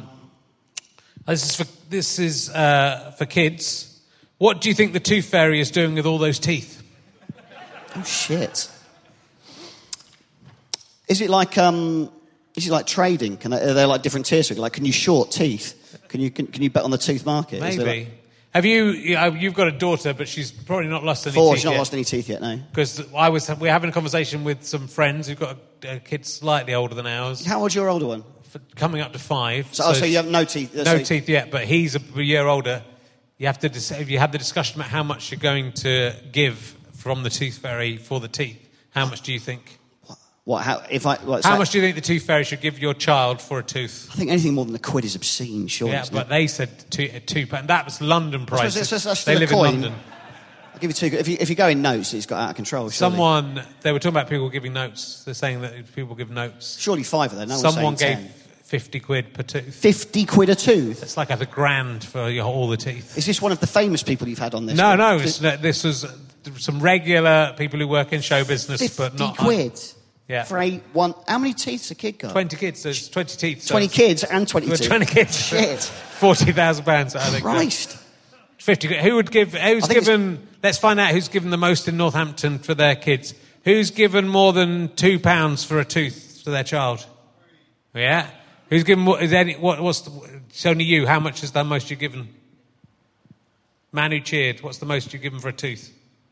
This is for kids. What do you think the Tooth Fairy is doing with all those teeth? Oh shit! Is it like trading? Are there like different tiers? Like, can you short teeth? Can you bet on the tooth market? Maybe. Have you've got a daughter, but she's probably not lost any teeth yet. She's not lost any teeth yet, no. Because we're having a conversation with some friends who've got a kid slightly older than ours. How old's your older one? Coming up to 5. So you have no teeth? No teeth yet, but he's a year older. You have to you have the discussion about how much you're going to give from the Tooth Fairy for the teeth. How much do you think? How much do you think the Tooth Fairy should give your child for a tooth? I think anything more than a quid is obscene, surely. Yeah, but they said £2. That was London prices. They live in London. I'll give you £2. If you go in notes, it's got out of control. Surely. They were talking about people giving notes. They're saying that people give notes. Surely £5 then. Someone gave 50 quid per tooth. 50 quid a tooth? It's like £1,000 for all the teeth. Is this one of the famous people you've had on this? No. This was some regular people who work in show business, but not... 50 quid? Yeah. For how many teeth's a kid got? 20 kids. There's 20 teeth. 20 kids and 20 teeth? 20 kids. Shit. £40,000, I think. Christ. 50 quid. Let's find out who's given the most in Northampton for their kids. Who's given more than £2 for a tooth to their child? Yeah. Who's given more? It's only you. How much is the most you've given? Man who cheered. What's the most you've given for a tooth?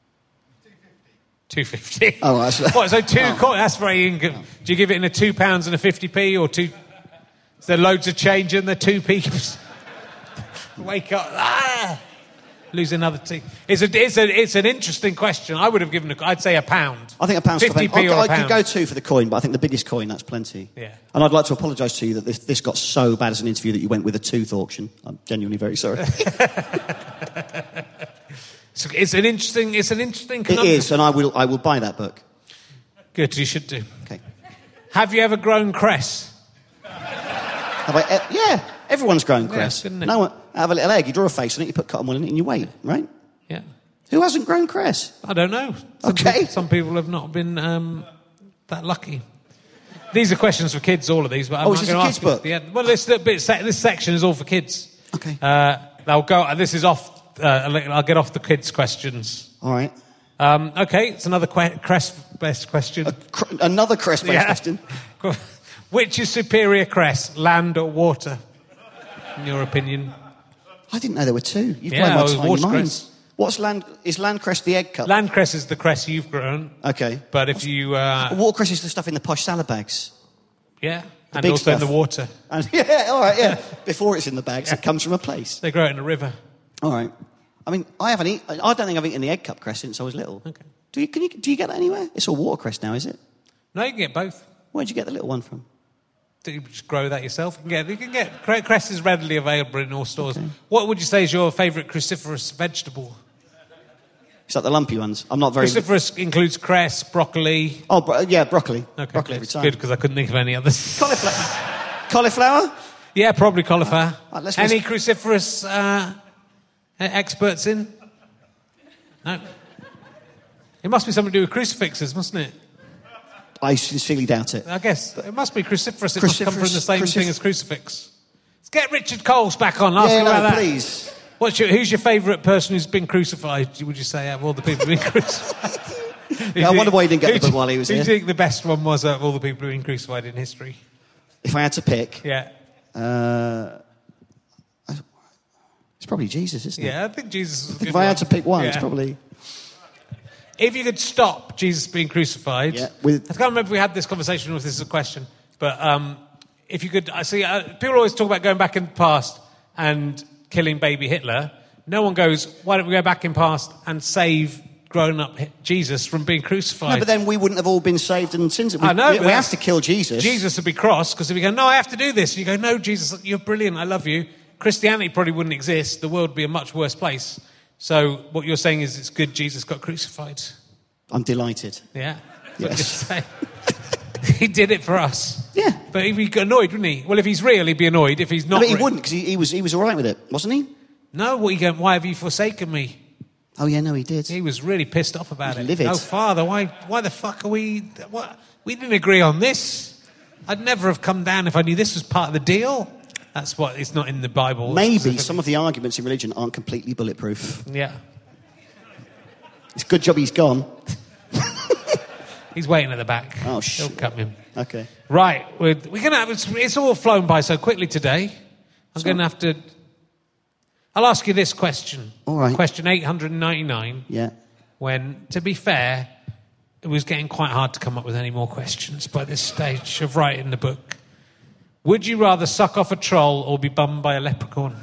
250. Oh, that's... What, so that's very... Do you give it in a £2 and a 50p or two... Is there loads of change in the 2p? Wake up. Lose another teeth. It's an interesting question. I would have given I'd say £1. I think £1. 50p or I could go 2 for the coin, but I think the biggest coin, that's plenty. Yeah. And I'd like to apologise to you that this got so bad as an interview that you went with a tooth auction. I'm genuinely very sorry. It's an interesting conundrum. It is, and I will buy that book. Good, you should do. Okay. Have you ever grown cress? Have I? Yeah, everyone's grown cress. Yeah, isn't it? No one have a little egg. You draw a face on it. You put cotton wool in it, and you wait. Right? Yeah. Who hasn't grown cress? I don't know. Some people have not been that lucky. These are questions for kids. All of these, but I'm not is this going a to kids' ask book? Well, this section is all for kids. Okay. They'll go. This is off. I'll get off the kids' questions. All right. Okay, it's another cress-based question. Another cress-based question. Which is superior cress, land or water, in your opinion? I didn't know there were two. You've blown my tiny mind. What's land? Is land cress the egg cup? Land cress is the cress you've grown. Okay. But if you... watercress is the stuff in the posh salad bags. Yeah, and also stuff. In the water. And, yeah, all right, yeah. Before it's in the bags, it comes from a place. They grow it in a river. All right. I mean, I don't think I've eaten the egg cup cress since I was little. Okay. Do you get that anywhere? It's all watercress now, is it? No, you can get both. Where'd you get the little one from? Do you just grow that yourself? You can get cress is readily available in all stores. Okay. What would you say is your favourite cruciferous vegetable? It's like the lumpy ones. I'm not very... Cruciferous includes cress, broccoli. Oh, broccoli. Okay, broccoli every time. good, because I couldn't think of any others. Cauliflower? Yeah, probably cauliflower. Any miss- cruciferous experts in? No. It must be something to do with crucifixes, mustn't it? I sincerely doubt it. I guess. It must be cruciferous. It must come from the same thing as crucifix. Let's get Richard Coles back on. Ask him about that. Please. Who's your favourite person who's been crucified, would you say, out of all the people who've been crucified? I wonder why he didn't get the book while he was here. Who do you think the best one was out of all the people who've been crucified in history? If I had to pick... Yeah. It's probably Jesus, isn't it? Yeah, I think Jesus was a good if I had to pick one, it's Yeah. probably... If you could stop Jesus being crucified... Yeah, I can't remember if we had this conversation or if this is a question, but if you could... people always talk about going back in the past and killing baby Hitler. No one goes, why don't we go back in past and save grown-up Jesus from being crucified? No, but then we wouldn't have all been saved and sins. I know. We have to kill Jesus. Jesus would be cross, because if you go, no, I have to do this. And you go, no, Jesus, you're brilliant, I love you. Christianity probably wouldn't exist. The world would be a much worse place. So what you're saying is it's good Jesus got crucified. I'm delighted. Yeah? Yes. He did it for us. Yeah. But he'd be annoyed, wouldn't he? Well, if he's real, he'd be annoyed. If he's not... But he wouldn't, because he was all right with it, wasn't he? No, what are you going, why have you forsaken me? Oh, yeah, no, he did. He was really pissed off about it. Livid. Oh, Father, why the fuck are we... What? We didn't agree on this. I'd never have come down if I knew this was part of the deal. That's what... It's not in the Bible. Maybe some of the arguments in religion aren't completely bulletproof. Yeah. It's a good job he's gone. He's waiting at the back. Oh, shit. He'll cut him. Okay. Right. We're gonna have... It's all flown by so quickly today. I'm going to have to... I'll ask you this question. All right. Question 899. Yeah. When, to be fair, it was getting quite hard to come up with any more questions by this stage of writing the book. Would you rather suck off a troll or be bummed by a leprechaun?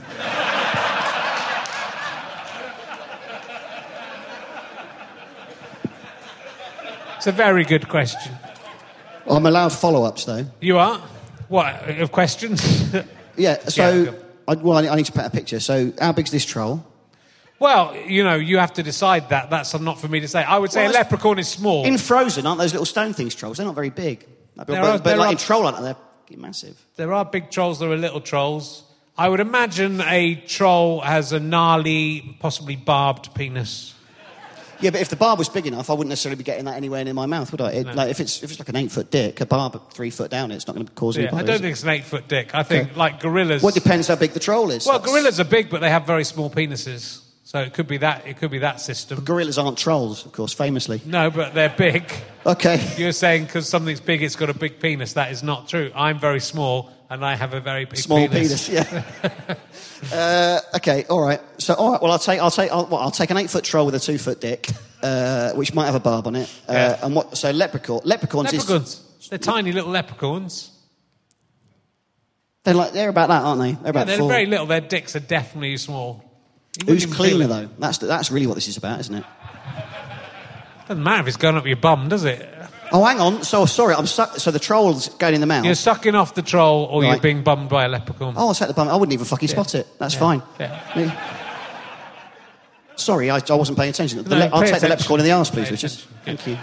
It's a very good question. I'm allowed follow-ups, though. You are? What, of questions? Yeah, so... Yeah, I need to paint a picture. So, how big's this troll? Well, you have to decide that. That's not for me to say. I would say a leprechaun is small. In Frozen, aren't those little stone things trolls? They're not very big. But in Troll Hunter, they're fucking massive. There are big trolls, there are little trolls. I would imagine a troll has a gnarly, possibly barbed penis. Yeah, but if the barb was big enough, I wouldn't necessarily be getting that anywhere near my mouth, would I? No. Like if it's like an 8-foot dick, a barb 3 foot down, it's not going to cause any I bother, don't is it? think it's an 8-foot dick. I think, like gorillas... Well, it depends how big the troll is. Well, gorillas are big, but they have very small penises. So it could be that. It could be that system. But gorillas aren't trolls, of course, famously. No, but they're big. Okay. You're saying because something's big, it's got a big penis. That is not true. I'm very small, and I have a very big Small penis, yeah. Okay, all right. So, all right. Well, I'll take an 8-foot troll with a 2-foot dick, which might have a barb on it. Yeah. And what? So leprechauns. Leprechauns. They're tiny little leprechauns. They're about that, aren't they? They're about they're 4. very little. Their dicks are definitely small. Who's cleaner though? That's really what this is about, isn't it? Doesn't matter if it's going up your bum, does it? Oh, hang on. So sorry, so the troll's going in the mouth. You're sucking off the troll, or Right. you're being bummed by a leprechaun. Oh, I'll take the bum. I wouldn't even fucking spot it. That's fine. Yeah. Sorry, I wasn't paying attention. No, I'll pay take the attention. leprechaun in the arse, please, Pay Richard. attention. Thank you.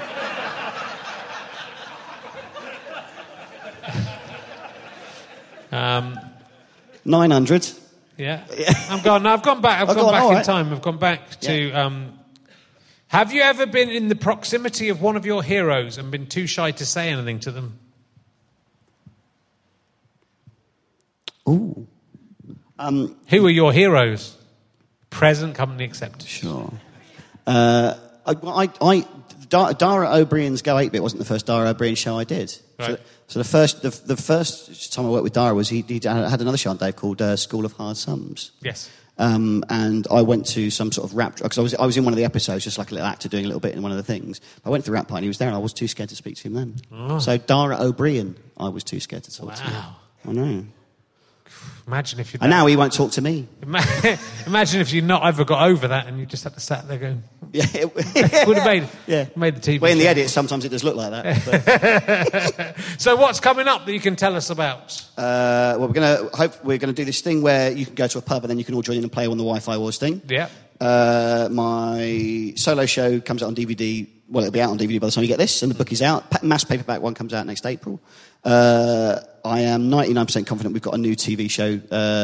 Um, 900. Yeah. I've gone back. I've gone back in time. I've gone back to... have you ever been in the proximity of one of your heroes and been too shy to say anything to them? Ooh. Who are your heroes? Present company accepted. Sure. Dara O'Brien's Go 8-Bit wasn't the first Dara O'Brien show I did. Right. So the first time I worked with Dara was he had another show on Dave called School of Hard Sums. Yes. And I went to some sort of rap... Because I was in one of the episodes, just like a little actor doing a little bit in one of the things. I went to the rap party and he was there and I was too scared to speak to him then. Oh. So Dara O'Brien, I was too scared to talk to him. Wow. I know. Imagine if you... And now he won't talk to me. Imagine if you not ever got over that and you just had to sat there going... Yeah. Would have made the TV Well, in the show. edit, sometimes it does look like that. So what's coming up that you can tell us about? Well, we're going to do this thing where you can go to a pub and then you can all join in and play on the Wi-Fi Wars thing. Yeah. My solo show comes out on DVD. Well, it'll be out on DVD by the time you get this, and the book is out. Mass paperback one comes out next April. I am 99% confident we've got a new TV show,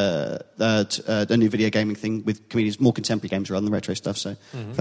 a new video gaming thing with comedians, more contemporary games rather than retro stuff. So, I'm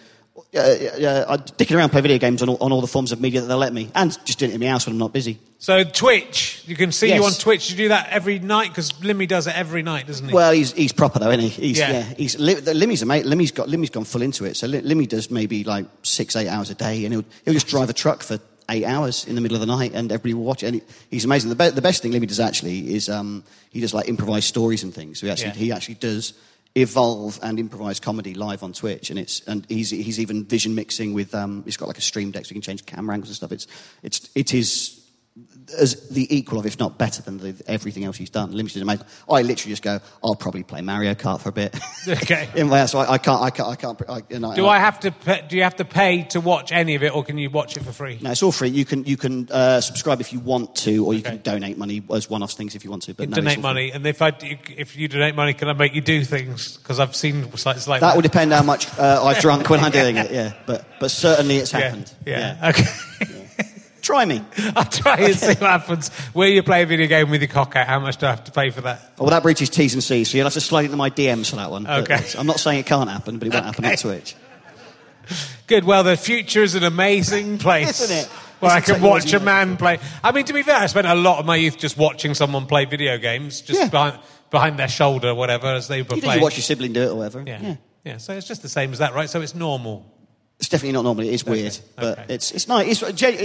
dicking around, play video games on all the forms of media that they'll let me, and just doing it in my house when I'm not busy. So Twitch, you can see Yes. you on Twitch. You do that every night because Limmy does it every night, doesn't he? Well, he's proper though, isn't he? Yeah. Limmy's a mate. Limmy's gone full into it. So Limmy does maybe like 6-8 hours a day, and he'll just drive a truck for 8 hours in the middle of the night, and everybody will watch it. And he's amazing. The best thing Limmy does actually is he does like improvised stories and things. So he actually does evolve and improvise comedy live on Twitch, and he's even vision mixing with he's got like a stream deck so he can change camera angles and stuff. It is as the equal of, if not better than everything else he's done. Limmy's is amazing. I literally just go, I'll probably play Mario Kart for a bit. Okay. In my house, so I can't. Do you have to pay to watch any of it, or can you watch it for free? No, it's all free. You can subscribe if you want to, or you can donate money as one-off things if you want to. But Donate money, and if you donate money, can I make you do things? Because I've seen sites like that. That will depend how much I've drunk when I'm doing it. Yeah, but certainly it's happened. Yeah. Okay. Try me. I'll try and see what happens. Will you play a video game with your cock out? How much do I have to pay for that? Oh, well, that breaches T's and C's, so you'll have to slide into my DMs for that one. Okay. I'm not saying it can't happen, but it won't happen on Twitch. Good. Well, the future is an amazing place. Isn't it? Where I It's a can watch a technology. man play. I mean, to be fair, I spent a lot of my youth just watching someone play video games, just behind their shoulder or whatever, as they were playing. You watch your sibling do it or whatever. Yeah. So it's just the same as that, right? So it's normal. It's definitely not normal. It is weird, but Okay. it's nice.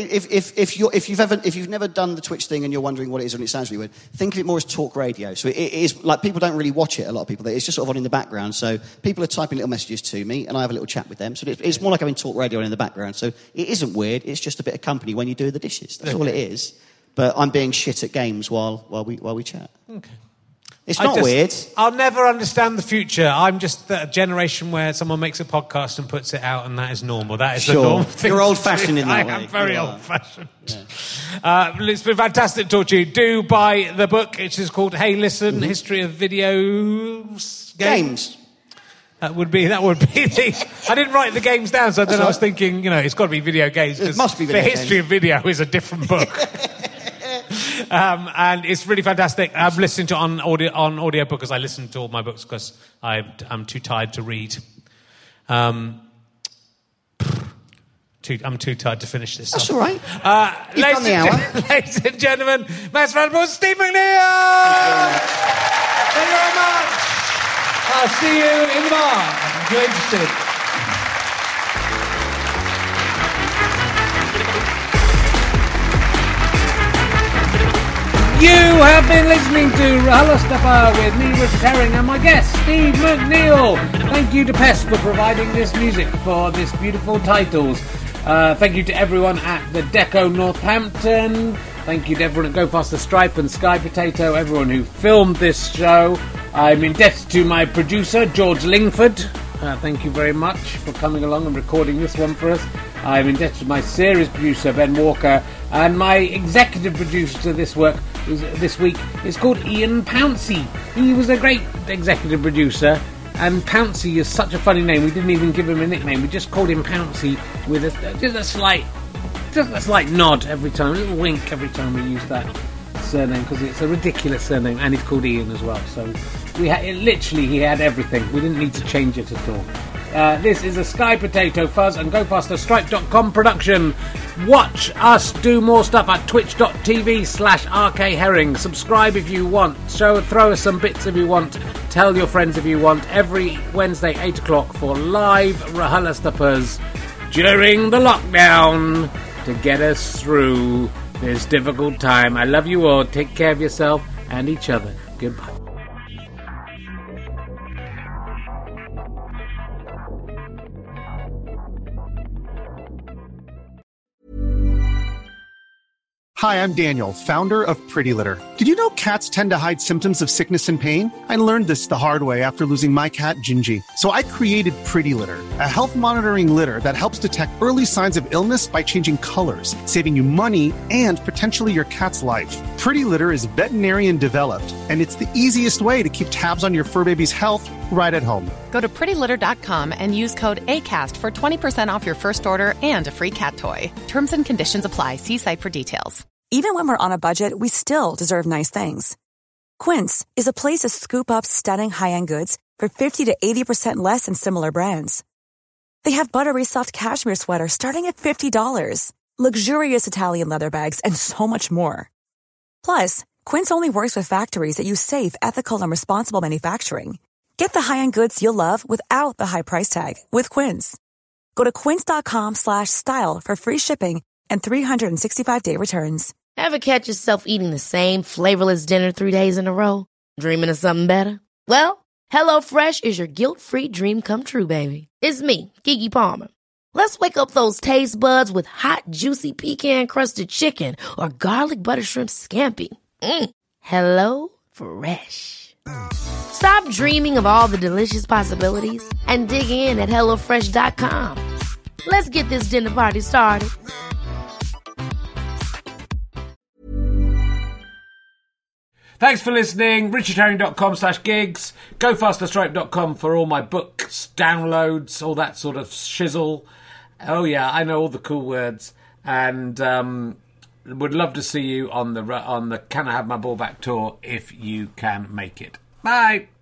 If you've never done the Twitch thing and you're wondering what it is and it sounds really weird, think of it more as talk radio. So it is like people don't really watch it. A lot of people, it's just sort of on in the background. So people are typing little messages to me, and I have a little chat with them. So it's more like having talk radio on in the background. So it isn't weird. It's just a bit of company when you do the dishes. That's all it is. But I'm being shit at games while we chat. Okay. It's not weird. I'll never understand the future. I'm just a generation where someone makes a podcast and puts it out, and that is normal. That is the normal thing. You're old-fashioned in that way. I am very old-fashioned. Yeah. It's been fantastic to talk to you. Do buy the book. It is called Hey Listen, History of Games. That would be the... I didn't write the games down, so then I was thinking, it's got to be video games. It must be video The History of Video is a different book. And it's really fantastic. I'm listening to it on audiobook, because I listen to all my books because I'm too tired to read. I'm too tired to finish this. That's stuff. all right. You've done the hour. Ladies and gentlemen, mass round of applause, Steve McNeil! Thank you very much. I'll see you in the bar if you're interested. You have been listening to RHLSTP with me, Richard Herring, and my guest, Steve McNeil. Thank you to Pest for providing this music for this beautiful titles. Thank you to everyone at the Deco Northampton. Thank you to everyone at Go Faster Stripe and Sky Potato, everyone who filmed this show. I'm indebted to my producer, George Lingford. Thank you very much for coming along and recording this one for us. I'm indebted to my series producer, Ben Walker, and my executive producer this week is called Ian Pouncey. He was a great executive producer, and Pouncey is such a funny name. We didn't even give him a nickname. We just called him Pouncey with just a slight nod every time, a little wink every time we use that surname, because it's a ridiculous surname, and he's called Ian as well. So he had everything. We didn't need to change it at all. This is a Sky Potato Fuzz and GoFasterStripe.com production. Watch us do more stuff at twitch.tv/RKHerring. Subscribe if you want. Throw us some bits if you want. Tell your friends if you want. Every Wednesday, 8 o'clock for live RHLSTPs during the lockdown to get us through this difficult time. I love you all. Take care of yourself and each other. Goodbye. Hi, I'm Daniel, founder of Pretty Litter. Did you know cats tend to hide symptoms of sickness and pain? I learned this the hard way after losing my cat, Gingy. So I created Pretty Litter, a health monitoring litter that helps detect early signs of illness by changing colors, saving you money and potentially your cat's life. Pretty Litter is veterinarian developed, and it's the easiest way to keep tabs on your fur baby's health right at home. Go to prettylitter.com and use code ACAST for 20% off your first order and a free cat toy. Terms and conditions apply. See site for details. Even when we're on a budget, we still deserve nice things. Quince is a place to scoop up stunning high-end goods for 50 to 80% less than similar brands. They have buttery soft cashmere sweaters starting at $50, luxurious Italian leather bags, and so much more. Plus, Quince only works with factories that use safe, ethical, and responsible manufacturing. Get the high-end goods you'll love without the high price tag with Quince. Go to quince.com/style for free shipping and 365-day returns. Ever catch yourself eating the same flavorless dinner 3 days in a row? Dreaming of something better? Well, HelloFresh is your guilt-free dream come true, baby. It's me, Keke Palmer. Let's wake up those taste buds with hot, juicy pecan-crusted chicken or garlic butter shrimp scampi. Hello Fresh. Stop dreaming of all the delicious possibilities and dig in at HelloFresh.com. Let's get this dinner party started. Thanks for listening. richardherring.com/gigs. GoFasterStripe.com for all my books, downloads, all that sort of shizzle. Oh yeah, I know all the cool words. And would love to see you on the Can I Have My Ball Back tour if you can make it. Bye.